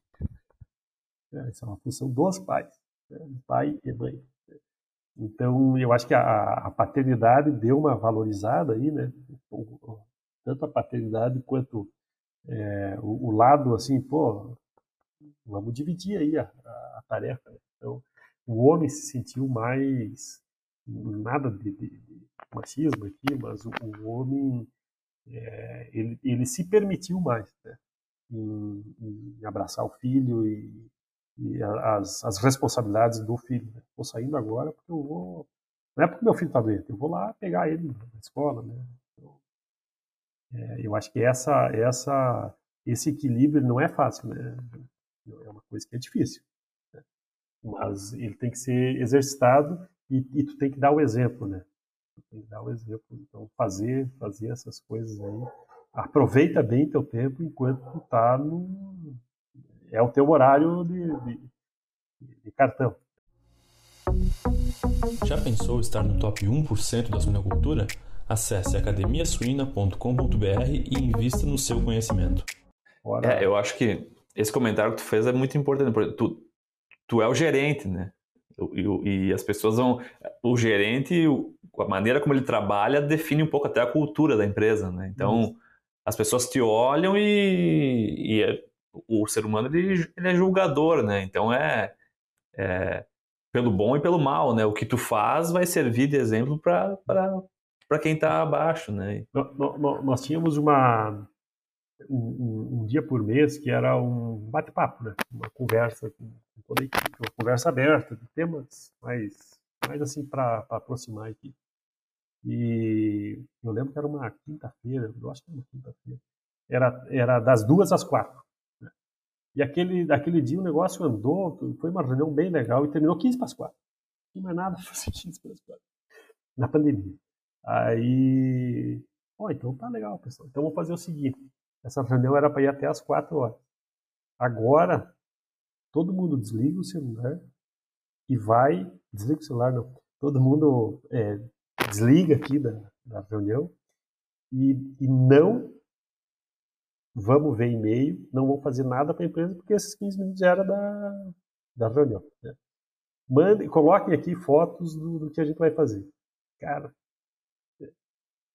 É, isso é uma função dos pais, né? Pai e mãe. Então, eu acho que a, a paternidade deu uma valorizada aí, né? Tanto a paternidade quanto é, o, o lado, assim, pô, vamos dividir aí a, a, a tarefa. Né? Então, o homem se sentiu mais, nada de, de, de machismo aqui, mas o, o homem, é, ele, ele se permitiu mais, né? Em, em abraçar o filho e, e as, as responsabilidades do filho. Né? Estou saindo agora porque eu vou. Não é porque meu filho está doente, eu vou lá pegar ele na escola. Né? Então, é, eu acho que essa, essa, esse equilíbrio não é fácil, né? É uma coisa que é difícil. Né? Mas ele tem que ser exercitado e, e tu tem que dar o exemplo, né? Tu tem que dar o exemplo. Então, fazer, fazer essas coisas aí. Aproveita bem teu tempo enquanto tu tá no... É o teu horário de, de, de cartão. Já pensou estar no top um por cento da suinocultura? Acesse academia suina ponto com ponto b r e invista no seu conhecimento. É, eu acho que esse comentário que tu fez é muito importante, porque tu, tu é o gerente, né? E, e as pessoas vão... O gerente, a maneira como ele trabalha, define um pouco até a cultura da empresa, né? Então, Isso. As pessoas te olham e, e é, o ser humano, ele, ele é julgador, né? Então, é, é pelo bom e pelo mal, né? O que tu faz vai servir de exemplo para quem está abaixo, né? Nós, nós tínhamos uma... Um, um, um dia por mês que era um bate-papo, né? Uma conversa com toda a equipe, uma conversa aberta de temas mais, mais assim para aproximar a equipe. E eu lembro que era uma quinta-feira, eu acho que era uma quinta-feira, era, era das duas às quatro. Né? E aquele, aquele dia o negócio andou, foi uma reunião bem legal e terminou quinze para as quatro. Não tinha mais nada para fazer quinze para as quatro. Na pandemia. Aí, ó, então tá legal, pessoal. Então vamos fazer o seguinte. Essa reunião era para ir até às quatro horas. Agora, todo mundo desliga o celular e vai... Desliga o celular, não. Todo mundo é, desliga aqui da, da reunião e, e não vamos ver e-mail, não vamos fazer nada para a empresa, porque esses quinze minutos já era da, da reunião. Né? Mande, coloquem aqui fotos do, do que a gente vai fazer. Cara,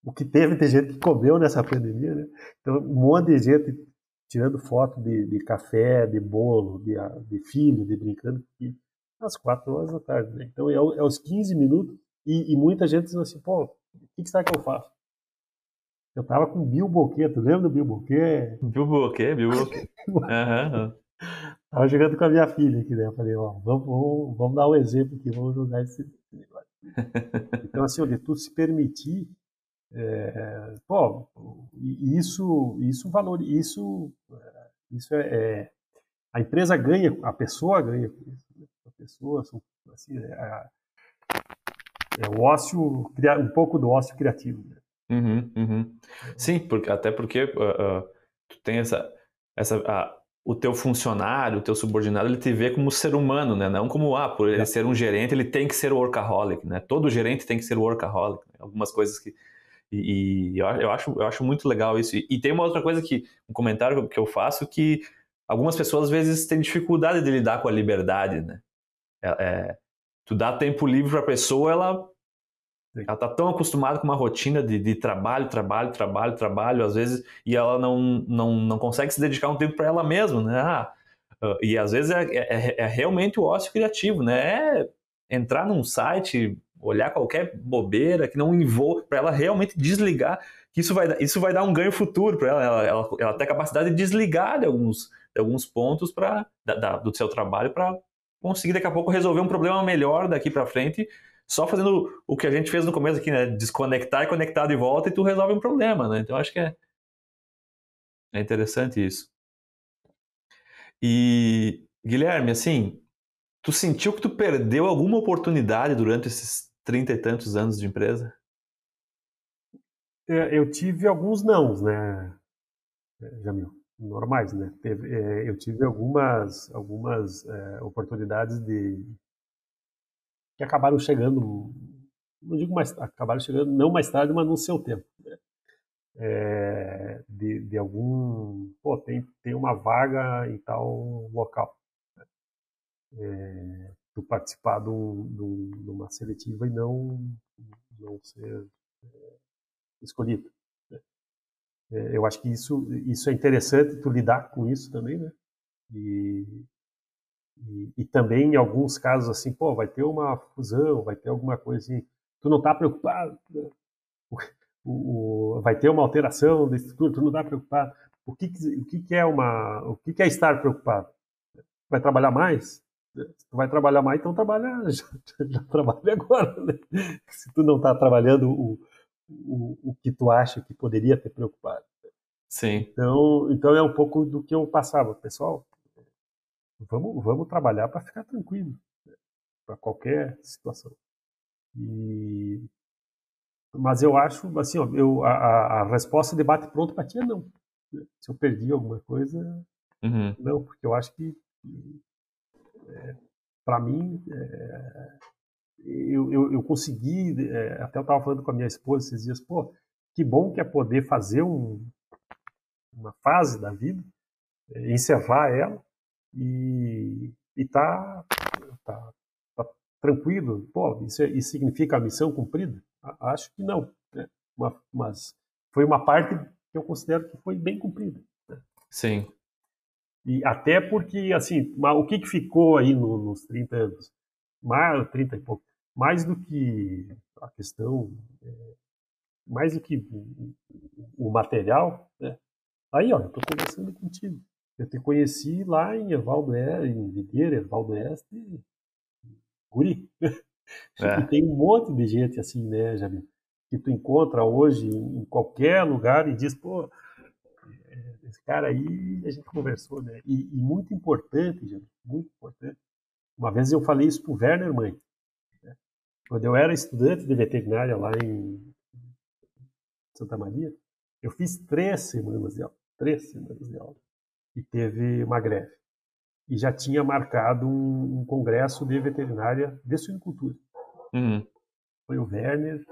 o que teve de gente que comeu nessa pandemia, né? Então, um monte de gente tirando foto de, de café, de bolo, de, de filho, de brincando, e às quatro horas da tarde, né? Então, é, é aos quinze minutos, e, e muita gente dizendo assim, pô, o que, que será que eu faço? Eu tava com o Bill Boquet, tu lembra do Bill Boquet? Bill Boquet, Bill Boquet. Aham. Tava jogando com a minha filha aqui, né? Eu falei, ó, vamos, vamos, vamos dar um exemplo aqui, vamos jogar esse negócio. Então, assim, de tu se permitir, é, pô, isso, isso valor, isso, isso é, é, a empresa ganha, a pessoa ganha com isso, né? A pessoa, assim, é, é o ócio, um pouco do ócio criativo, né? Uhum, uhum. Sim, porque, até porque uh, uh, tu tem essa, essa uh, o teu funcionário, o teu subordinado, ele te vê como ser humano, né? Não como, ah, por ele é. ser um gerente, ele tem que ser workaholic, né? Todo gerente tem que ser workaholic, né? Algumas coisas que... E, e eu, eu, acho, eu acho muito legal isso. E, e tem uma outra coisa que, um comentário que eu faço, que algumas pessoas às vezes têm dificuldade de lidar com a liberdade, né? É, é, tu dá tempo livre para a pessoa, ela... Ela está tão acostumada com uma rotina de, de trabalho, trabalho, trabalho, trabalho, às vezes, e ela não, não, não consegue se dedicar um tempo para ela mesma, né? Ah, e às vezes é, é, é realmente o ócio criativo, né? É entrar num site, olhar qualquer bobeira que não envolva, para ela realmente desligar, que isso vai, isso vai dar um ganho futuro para ela. Ela, ela. Ela tem a capacidade de desligar de alguns, de alguns pontos pra, da, da, do seu trabalho para conseguir daqui a pouco resolver um problema melhor daqui para frente. Só fazendo o que a gente fez no começo aqui, né? Desconectar e conectar de volta e tu resolve um problema, né? Então acho que é, é interessante isso. E, Guilherme, assim, tu sentiu que tu perdeu alguma oportunidade durante esses trinta e tantos anos de empresa? É, eu tive alguns nãos, né, Jamil? Normais, né? Teve, é, eu tive algumas, algumas é, oportunidades de que acabaram chegando, não digo mais, acabaram chegando não mais tarde, mas no seu tempo, né? É, de, de algum, pô, tem, tem uma vaga em tal local, né? É, tu participar de, um, de, um, de uma seletiva e não, não ser é, escolhido, né? É, eu acho que isso, isso é interessante, tu lidar com isso também, né? E, E, e também em alguns casos assim, pô, vai ter uma fusão, vai ter alguma coisa assim, tu não está preocupado, né? o, o, vai ter uma alteração da estrutura, tu não está preocupado. O que, o que, que é uma, o que, que é estar preocupado? Vai trabalhar mais? Se tu vai trabalhar mais, então trabalha, já, já trabalha agora, né? Se tu não está trabalhando o, o, o que tu acha que poderia ter preocupado. Sim. Então, então é um pouco do que eu passava, pessoal. Vamos, vamos trabalhar para ficar tranquilo, né? Para qualquer situação. E... Mas eu acho, assim, ó, eu, a, a resposta de bate pronto para ti é não. Se eu perdi alguma coisa, uhum. não, porque eu acho que, é, para mim, é, eu, eu, eu consegui, é, até eu estava falando com a minha esposa esses dias, pô, que bom que é poder fazer um, uma fase da vida, é, encerrar ela, e, e tá, tá, tá tranquilo. Pô, isso, é, isso significa a missão cumprida? Acho que não, né? Uma, mas foi uma parte que eu considero que foi bem cumprida, né? Sim. E até porque, assim, o que, que ficou aí no, nos trinta anos? Mais, trinta e pouco. Mais do que a questão, é, mais do que o, o material, né? Aí, ó, eu tô conversando contigo. Eu te conheci lá em Evaldo Oeste, em Videira, Evaldo Oeste, Guri. É. E tem um monte de gente assim, né, Jamil? Que tu encontra hoje em qualquer lugar e diz, pô, esse cara aí, a gente conversou, né? E, e muito importante, Jamil, muito importante. Uma vez eu falei isso pro Werner Mãe, né? Quando eu era estudante de veterinária lá em Santa Maria, eu fiz três semanas de aula, três semanas de aula. E teve uma greve. E já tinha marcado um, um congresso de veterinária de suinocultura. Uhum. Foi o Werner,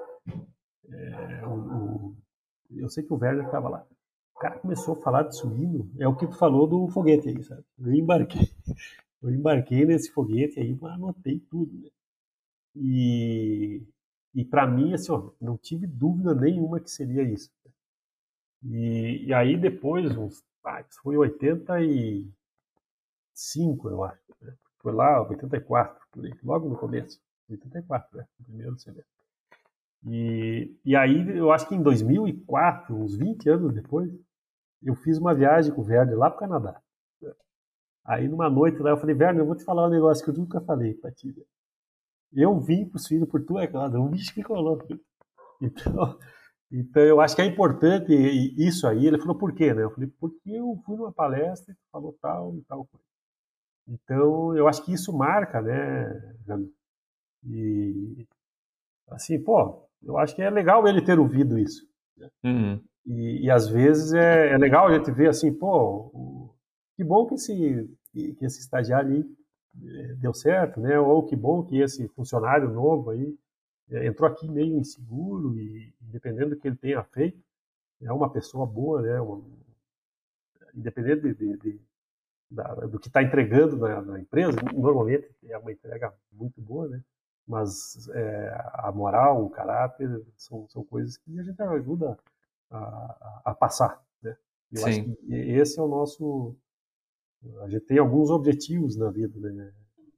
é, o, o, eu sei que o Werner estava lá. O cara começou a falar de suíno, é o que tu falou do foguete aí, sabe? Eu embarquei, eu embarquei nesse foguete aí, mas anotei tudo, né? E, e para mim, assim, ó, não tive dúvida nenhuma que seria isso. E, e aí depois, uns, ah, isso foi oitenta e cinco, eu acho. Né? Foi lá, oitenta e quatro, por aí, logo no começo. oitenta e quatro, né? No primeiro semestre. E, e aí, eu acho que em dois mil e quatro, uns vinte anos depois, eu fiz uma viagem com o Werner lá para o Canadá. Aí, numa noite lá, eu falei, Werner, eu vou te falar um negócio que eu nunca falei pra ti. Eu vim para os filhos por tua casa, um bicho que colou. Então, então, eu acho que é importante isso aí. Ele falou, por quê? Né? Eu falei, porque eu fui numa palestra e falou tal e tal coisa. Então, eu acho que isso marca, né, Jano? E, assim, pô, eu acho que é legal ele ter ouvido isso. Né? Uhum. E, e, às vezes, é, é legal a gente ver assim, pô, o, que bom que esse, que esse estagiário aí deu certo, né? Ou que bom que esse funcionário novo aí é, entrou aqui meio inseguro e, dependendo do que ele tenha feito, é uma pessoa boa, né? Uma, independente de, de, de, da, do que está entregando na, na empresa, normalmente é uma entrega muito boa, né? Mas é, a moral, o caráter, são, são coisas que a gente ajuda a, a, a passar, né? Eu Sim. acho que esse é o nosso... A gente tem alguns objetivos na vida, né?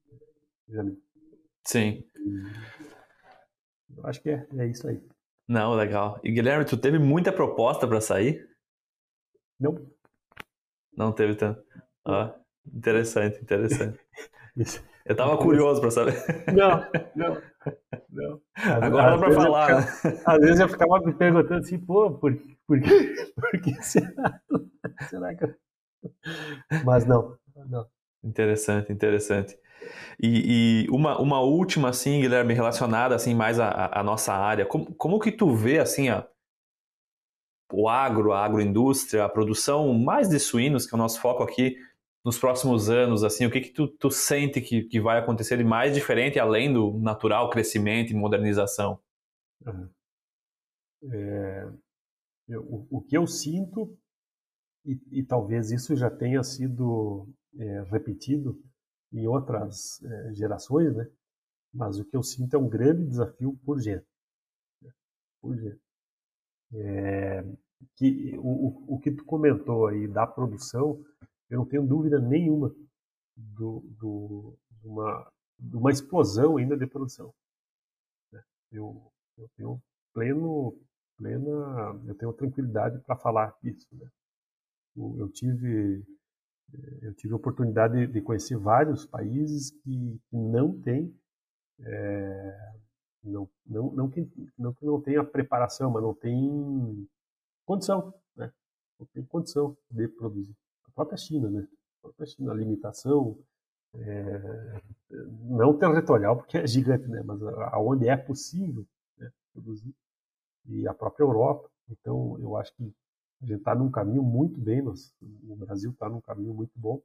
Sim. Eu acho que é, é isso aí. Não, legal. E Guilherme, tu teve muita proposta para sair? Não. Não teve tanto. Ah, interessante, interessante. Isso. Eu tava curioso para saber. Não, não, não. Às, Agora às dá para falar, ficava, né? Às vezes eu ficava me perguntando assim, pô, por, por, que, por que será? Será que eu... Mas não, não. Interessante, interessante. E, e uma, uma última, assim, Guilherme, relacionada assim, mais à, à nossa área. Como, como que tu vê assim, a, o agro, a agroindústria, a produção mais de suínos, que é o nosso foco aqui, nos próximos anos? Assim, o que, que tu, tu sente que, que vai acontecer de mais diferente, além do natural crescimento e modernização? Uhum. É, eu, o, o que eu sinto, e, e talvez isso já tenha sido é, repetido em outras é, gerações, né? Mas o que eu sinto é um grande desafio por gente. Né? Por gente. É, que, o, o que tu comentou aí da produção, eu não tenho dúvida nenhuma do, do, de, uma, de uma explosão ainda de produção. Né? Eu, eu tenho pleno, plena, eu tenho tranquilidade para falar isso. Né? Eu, eu tive eu tive a oportunidade de, de conhecer vários países que, que não têm é, não, não, não, que, não que não tenha preparação, mas não tem condição, né? Não tem condição de produzir. A própria China, né? A própria China, a limitação é, não territorial, porque é gigante, né? Mas aonde é possível, né, produzir. E a própria Europa. Então, eu acho que a gente está num caminho muito bem, nós, o Brasil está num caminho muito bom.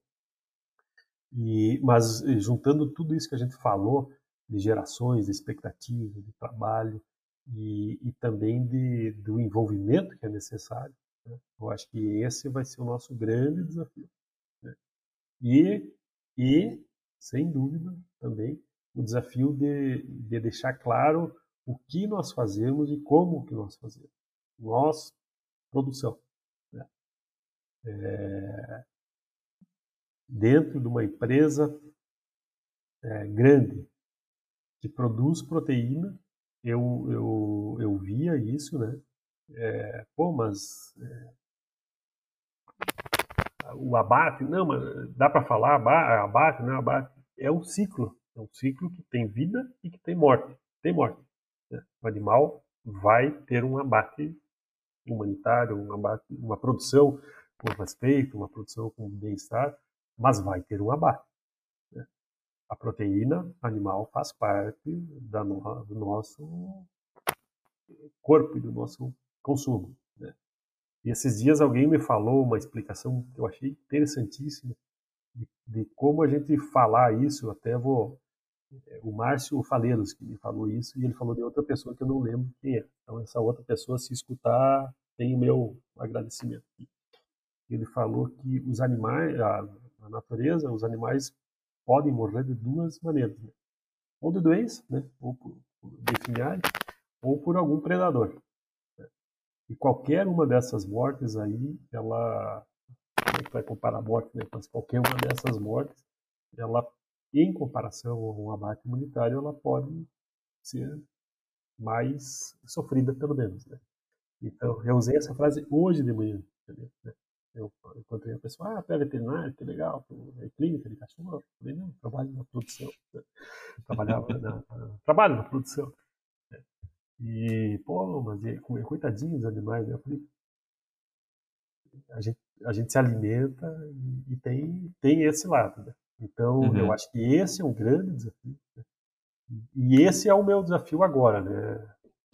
E, mas juntando tudo isso que a gente falou, de gerações, de expectativa, de trabalho e, e também de, do envolvimento que é necessário, né? Eu acho que esse vai ser o nosso grande desafio. Né? E, e, sem dúvida, também o desafio de, de deixar claro o que nós fazemos e como que nós fazemos. Nós, produção. Né? É, dentro de uma empresa é, grande que produz proteína, eu, eu, eu via isso, né? É, pô, mas é, o abate, não, mas dá para falar abate, não, abate, é um ciclo, é um ciclo que tem vida e que tem morte, tem morte. Né? O animal vai ter um abate humanitário, um abate, uma produção com respeito, uma produção com bem-estar, mas vai ter um abate. Né? A proteína animal faz parte da no, do nosso corpo e do nosso consumo. Né? E esses dias alguém me falou uma explicação que eu achei interessantíssima de, de como a gente falar isso. Até vou... O Márcio Faleiros que me falou isso, e ele falou de outra pessoa que eu não lembro quem é. Então, essa outra pessoa, se escutar, tem o meu agradecimento. Ele falou que os animais, a, a natureza, os animais podem morrer de duas maneiras. Né? Ou de doença, né? Ou por, por definhar, ou por algum predador. E qualquer uma dessas mortes aí, ela, como é que vai comparar a morte, né? Mas qualquer uma dessas mortes, ela, em comparação a um abate imunitário, ela pode ser mais sofrida, pelo menos, né? Então, eu usei essa frase hoje de manhã, entendeu? Eu encontrei a pessoa, ah, tu é veterinário, que legal, tu é clínica de cachorro. Eu falei, não, trabalho na produção. Trabalhava na, na, trabalho na produção. E, pô, mas e, coitadinhos dos animais, né? Eu falei, a gente, a gente se alimenta e, e tem, tem esse lado, né? Então, Uhum. eu acho que esse é um grande desafio. Né? E esse é o meu desafio agora, né?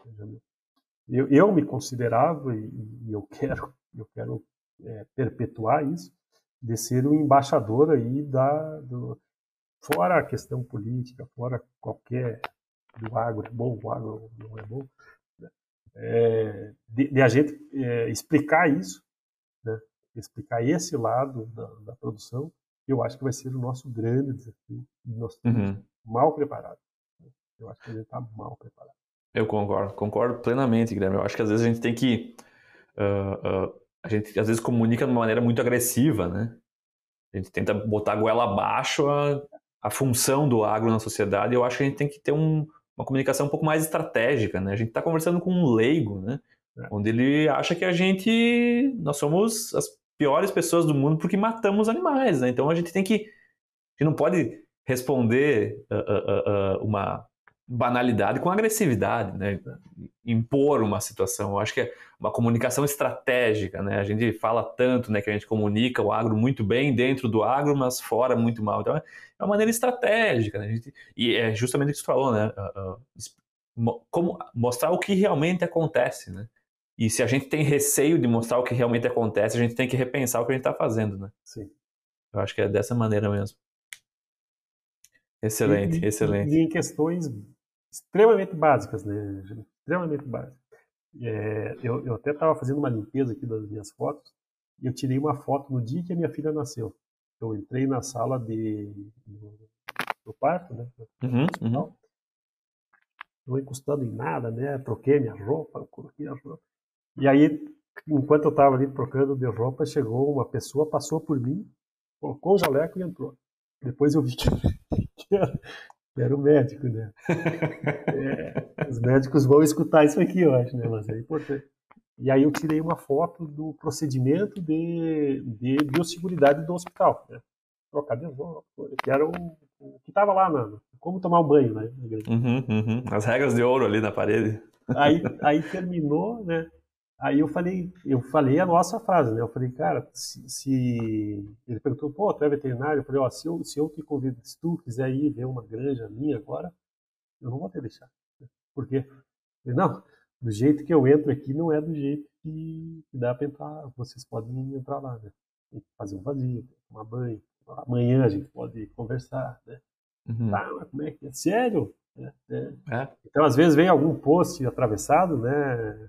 Eu, eu me considerava, e, e eu quero, eu quero é, perpetuar isso, de ser um embaixador aí da, do, fora a questão política, fora qualquer do agro é bom, o agro não é bom, né? É, de, de a gente é, explicar isso, né? Explicar esse lado da, da produção, eu acho que vai ser o nosso grande desafio. E nós estamos Uhum. mal preparados. Né? Eu acho que a gente está mal preparado. Eu concordo, concordo plenamente, Guilherme. Eu acho que às vezes a gente tem que. Uh, uh, a gente às vezes comunica de uma maneira muito agressiva, né? A gente tenta botar a goela abaixo a, a função do agro na sociedade, e eu acho que a gente tem que ter um, uma comunicação um pouco mais estratégica, né? A gente está conversando com um leigo, né? É. Onde ele acha que a gente, nós somos as piores pessoas do mundo porque matamos animais, né? Então a gente tem que, a gente não pode responder uh, uh, uh, uma banalidade com agressividade, né? Impor uma situação. Eu acho que é uma comunicação estratégica, né? A gente fala tanto, né, que a gente comunica o agro muito bem dentro do agro, mas fora muito mal. Então é uma maneira estratégica, né? A gente, e é justamente o que você falou, né? Uh, uh, como mostrar o que realmente acontece, né? E se a gente tem receio de mostrar o que realmente acontece, a gente tem que repensar o que a gente está fazendo, né? Sim. Eu acho que é dessa maneira mesmo. Excelente, e, excelente. E, e em questões extremamente básicas, né? Extremamente básicas. É, eu, eu até estava fazendo uma limpeza aqui das minhas fotos e eu tirei uma foto no dia que a minha filha nasceu. Eu entrei na sala de, do, do parto, né? Uhum, uhum. Não encostando em nada, né? Troquei minha roupa, coloquei a roupa. E aí, enquanto eu estava ali trocando de roupa, chegou uma pessoa, passou por mim, colocou o jaleco e entrou. Depois eu vi que, que, era, que era o médico, né? É, os médicos vão escutar isso aqui, eu acho, né? Mas é importante. E aí eu tirei uma foto do procedimento de, de biosseguridade do hospital, né? Trocar de roupa, que era o, o que estava lá, na, como tomar um banho, né? Uhum, uhum. As regras de ouro ali na parede. Aí, aí terminou, né? Aí eu falei, eu falei a nossa frase, né? Eu falei, cara, se, se... ele perguntou, pô, tu é veterinário? Eu falei, ó, se eu, se eu te convido, se tu quiser ir ver uma granja minha agora, eu não vou te deixar. Por quê? Eu falei, não, do jeito que eu entro aqui não é do jeito que, que dá para entrar. Vocês podem entrar lá, né? Tem que fazer um vazio, tomar banho. Amanhã a gente pode conversar, né? Uhum. Tá, mas como é que é? Sério? É, é. É. Então, às vezes, vem algum post atravessado, né?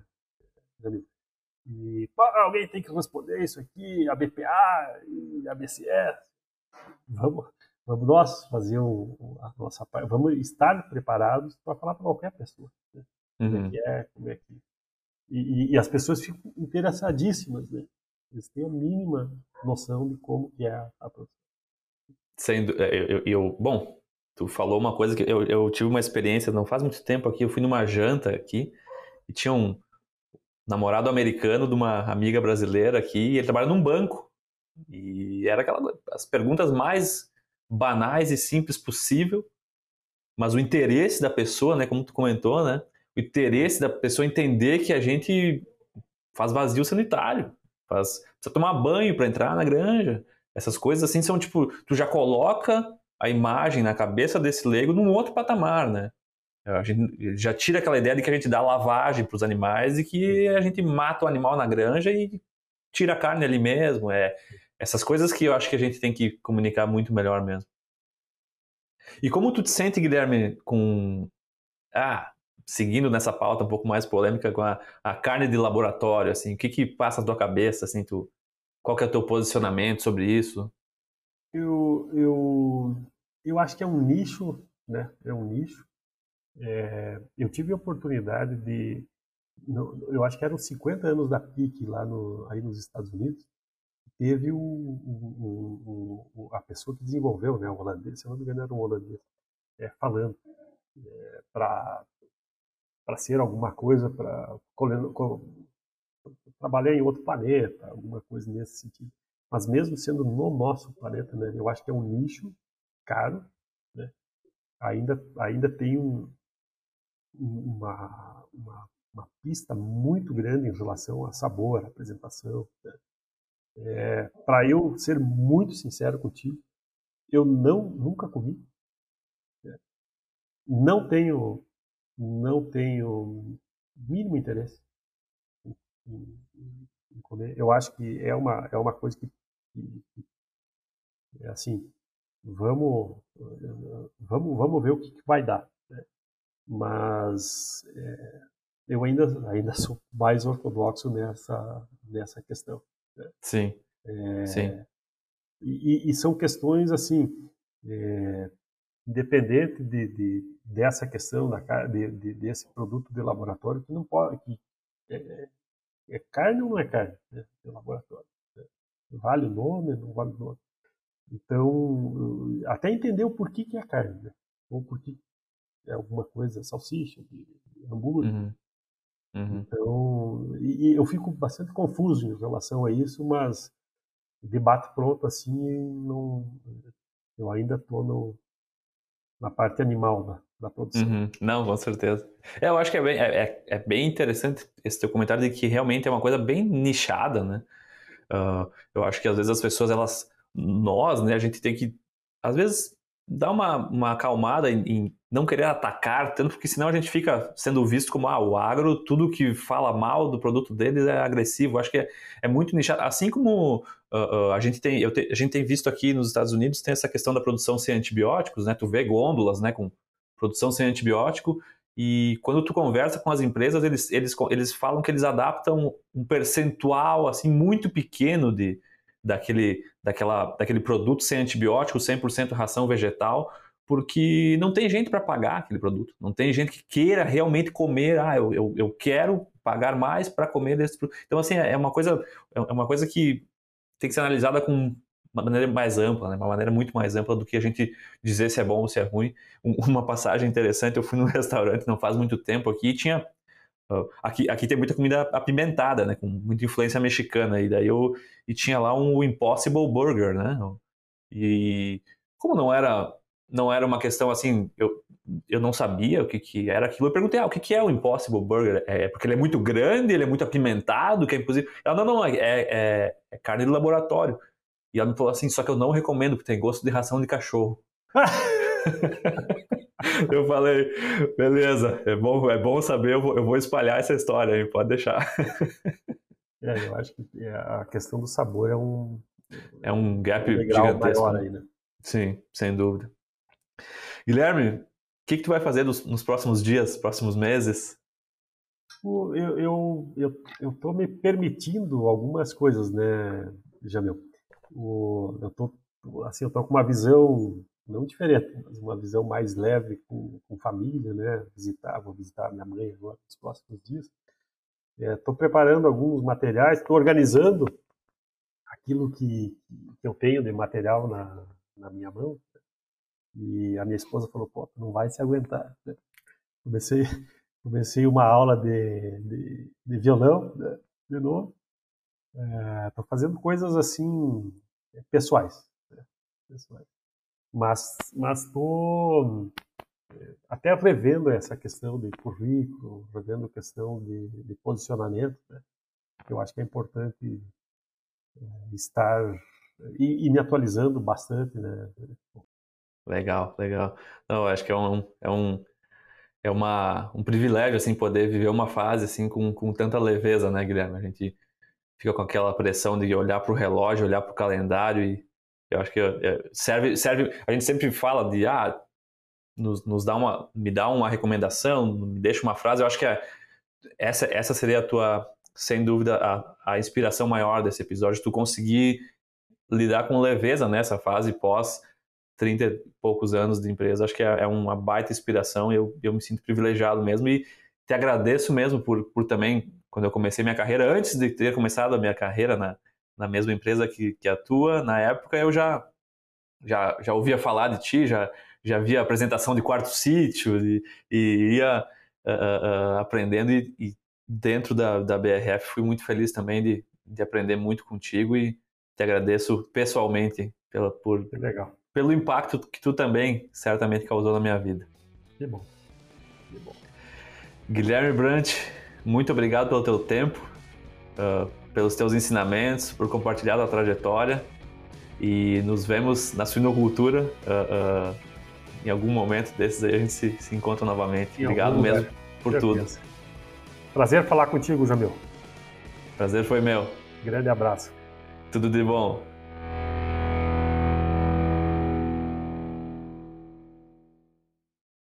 E pô, alguém tem que responder isso aqui, a B P A e a B C S. Vamos, vamos nós fazer o, a nossa parte, vamos estar preparados para falar para qualquer pessoa. Né? Como Uhum. é que é, como é que. E, e as pessoas ficam interessadíssimas, né? Eles têm a mínima noção de como que é a, a produção. Sendo, eu, eu, bom, tu falou uma coisa que eu, eu tive uma experiência não faz muito tempo aqui, eu fui numa janta aqui e tinha um namorado americano de uma amiga brasileira aqui e ele trabalha num banco e era aquela as perguntas mais banais e simples possível, mas o interesse da pessoa, né, como tu comentou, né, o interesse da pessoa entender que a gente faz vazio sanitário, faz, precisa tomar banho para entrar na granja. Essas coisas assim são tipo, tu já coloca a imagem na cabeça desse leigo num outro patamar, né? A gente já tira aquela ideia de que a gente dá lavagem para os animais e que a gente mata o animal na granja e tira a carne ali mesmo. É essas coisas que eu acho que a gente tem que comunicar muito melhor mesmo. E como tu te sente, Guilherme, com ah, seguindo nessa pauta um pouco mais polêmica com a, a carne de laboratório, assim, o que que passa na tua cabeça, assim, tu, qual que é o teu posicionamento sobre isso? Eu, eu, eu acho que é um nicho, né? É um nicho. É, eu tive a oportunidade de, eu acho que eram cinquenta anos da P I C lá no, aí nos Estados Unidos. Teve o, o, o, a pessoa que desenvolveu, né, o holandês, se eu não me engano era um holandês, é, falando é, para para ser alguma coisa, para trabalhar em outro planeta, alguma coisa nesse sentido. Mas mesmo sendo no nosso planeta, né, eu acho que é um nicho caro, né, ainda, ainda tem um, uma, uma, uma pista muito grande em relação a sabor, a apresentação. Né. É, para eu ser muito sincero contigo, eu não nunca comi, né, não tenho não tenho mínimo interesse em, em, em comer. Eu acho que é uma é uma coisa que, que, que é assim, vamos vamos vamos ver o que, que vai dar, né? Mas é, eu ainda ainda sou mais ortodoxo nessa nessa questão, né? Sim, é, sim. E, e são questões assim, é, independente de, de, dessa questão da, de, de, desse produto de laboratório, que não pode, que é, é carne ou não é carne, né, de laboratório, né? Vale o nome, não vale o nome. Então, até entender o porquê que é carne, né? Ou porquê é alguma coisa, salsicha, de, de hambúrguer. Uhum. Uhum. Então, e, e eu fico bastante confuso em relação a isso, mas debate pronto assim, não, eu ainda estou no na parte animal da, da produção. Uhum. Não, com certeza. É, eu acho que é bem, é, é, é bem interessante esse teu comentário de que realmente é uma coisa bem nichada, né? Uh, eu acho que às vezes as pessoas, elas, nós, né, a gente tem que, às vezes, dar uma, uma acalmada em, em não querer atacar tanto, porque senão a gente fica sendo visto como, ah, o agro, tudo que fala mal do produto deles é agressivo. Eu acho que é, é muito nichado. Assim como uh, uh, a, gente tem, eu te, a gente tem visto aqui nos Estados Unidos, tem essa questão da produção sem antibióticos, né? Tu vê gôndolas, né, com produção sem antibiótico, e quando tu conversa com as empresas, eles, eles, eles falam que eles adaptam um percentual assim muito pequeno de, daquele, daquela, daquele produto sem antibiótico, cem por cento ração vegetal, porque não tem gente para pagar aquele produto. Não tem gente que queira realmente comer. Ah, eu, eu, eu quero pagar mais para comer desse produto. Então, assim, é uma coisa, é uma coisa que tem que ser analisada com uma maneira mais ampla, né? Uma maneira muito mais ampla do que a gente dizer se é bom ou se é ruim. Uma passagem interessante, eu fui num restaurante não faz muito tempo aqui e tinha... Uh, aqui, aqui tem muita comida apimentada, né? Com muita influência mexicana. E daí eu... E tinha lá um Impossible Burger, né? E como não era, não era uma questão assim... Eu, eu não sabia o que, que era aquilo. Eu perguntei, ah, o que, que é o Impossible Burger? É porque ele é muito grande, ele é muito apimentado, que é impossível... Ela, não, não, é, é, é carne de laboratório. E ela me falou assim, só que eu não recomendo, porque tem gosto de ração de cachorro. Eu falei, beleza, é bom, é bom saber, eu vou, eu vou espalhar essa história aí, pode deixar. É, eu acho que a questão do sabor é um... É um gap um degrau gigantesco. maior aí, né? Sim, sem dúvida. Guilherme, o que, que tu vai fazer nos, nos próximos dias, próximos meses? Eu, eu, eu, eu tô me permitindo algumas coisas, né, Jamil? O, eu tô, assim, eu tô com uma visão não diferente, mas uma visão mais leve com, com família, né? Visitar, vou visitar minha mãe agora nos próximos dias. Estou é, preparando alguns materiais, estou organizando aquilo que, que eu tenho de material na, na minha mão. E a minha esposa falou, pô, tu não vai se aguentar, né? Comecei, comecei uma aula de, de, de violão, né? De novo. Estou é, fazendo coisas assim pessoais, né? Pessoais. Mas mas estou até revendo essa questão de currículo, revendo a questão de, de posicionamento, né? Eu acho que é importante é, estar e, e me atualizando bastante, né? Legal, legal. Não, acho que é um, é um, é uma, um privilégio assim poder viver uma fase assim com, com tanta leveza, né, Guilherme? A gente fica com aquela pressão de olhar para o relógio, olhar para o calendário e eu acho que é, serve, serve. A gente sempre fala de ah, nos, nos dá uma, me dá uma recomendação, me deixa uma frase. Eu acho que é, essa, essa seria a tua, sem dúvida, a, a inspiração maior desse episódio. Tu conseguir lidar com leveza nessa fase pós trinta e poucos anos de empresa. Acho que é, é uma baita inspiração e eu, eu me sinto privilegiado mesmo e te agradeço mesmo por, por também, quando eu comecei minha carreira, antes de ter começado a minha carreira na, na mesma empresa que, que atua, na época eu já, já, já ouvia falar de ti, já, já via apresentação de Quarto Sítio e, e ia uh, uh, aprendendo e, e dentro da, da B R F fui muito feliz também de, de aprender muito contigo e te agradeço pessoalmente pela, por, legal. pelo impacto que tu também certamente causou na minha vida. Que bom. Que bom. Guilherme Brant, muito obrigado pelo teu tempo, uh, pelos teus ensinamentos, por compartilhar a trajetória e nos vemos na suinocultura. Uh, uh, em algum momento desses aí a gente se, se encontra novamente. Em Obrigado mesmo lugar. por Certeza. tudo. Prazer falar contigo, Jamil. Prazer foi meu. Grande abraço. Tudo de bom.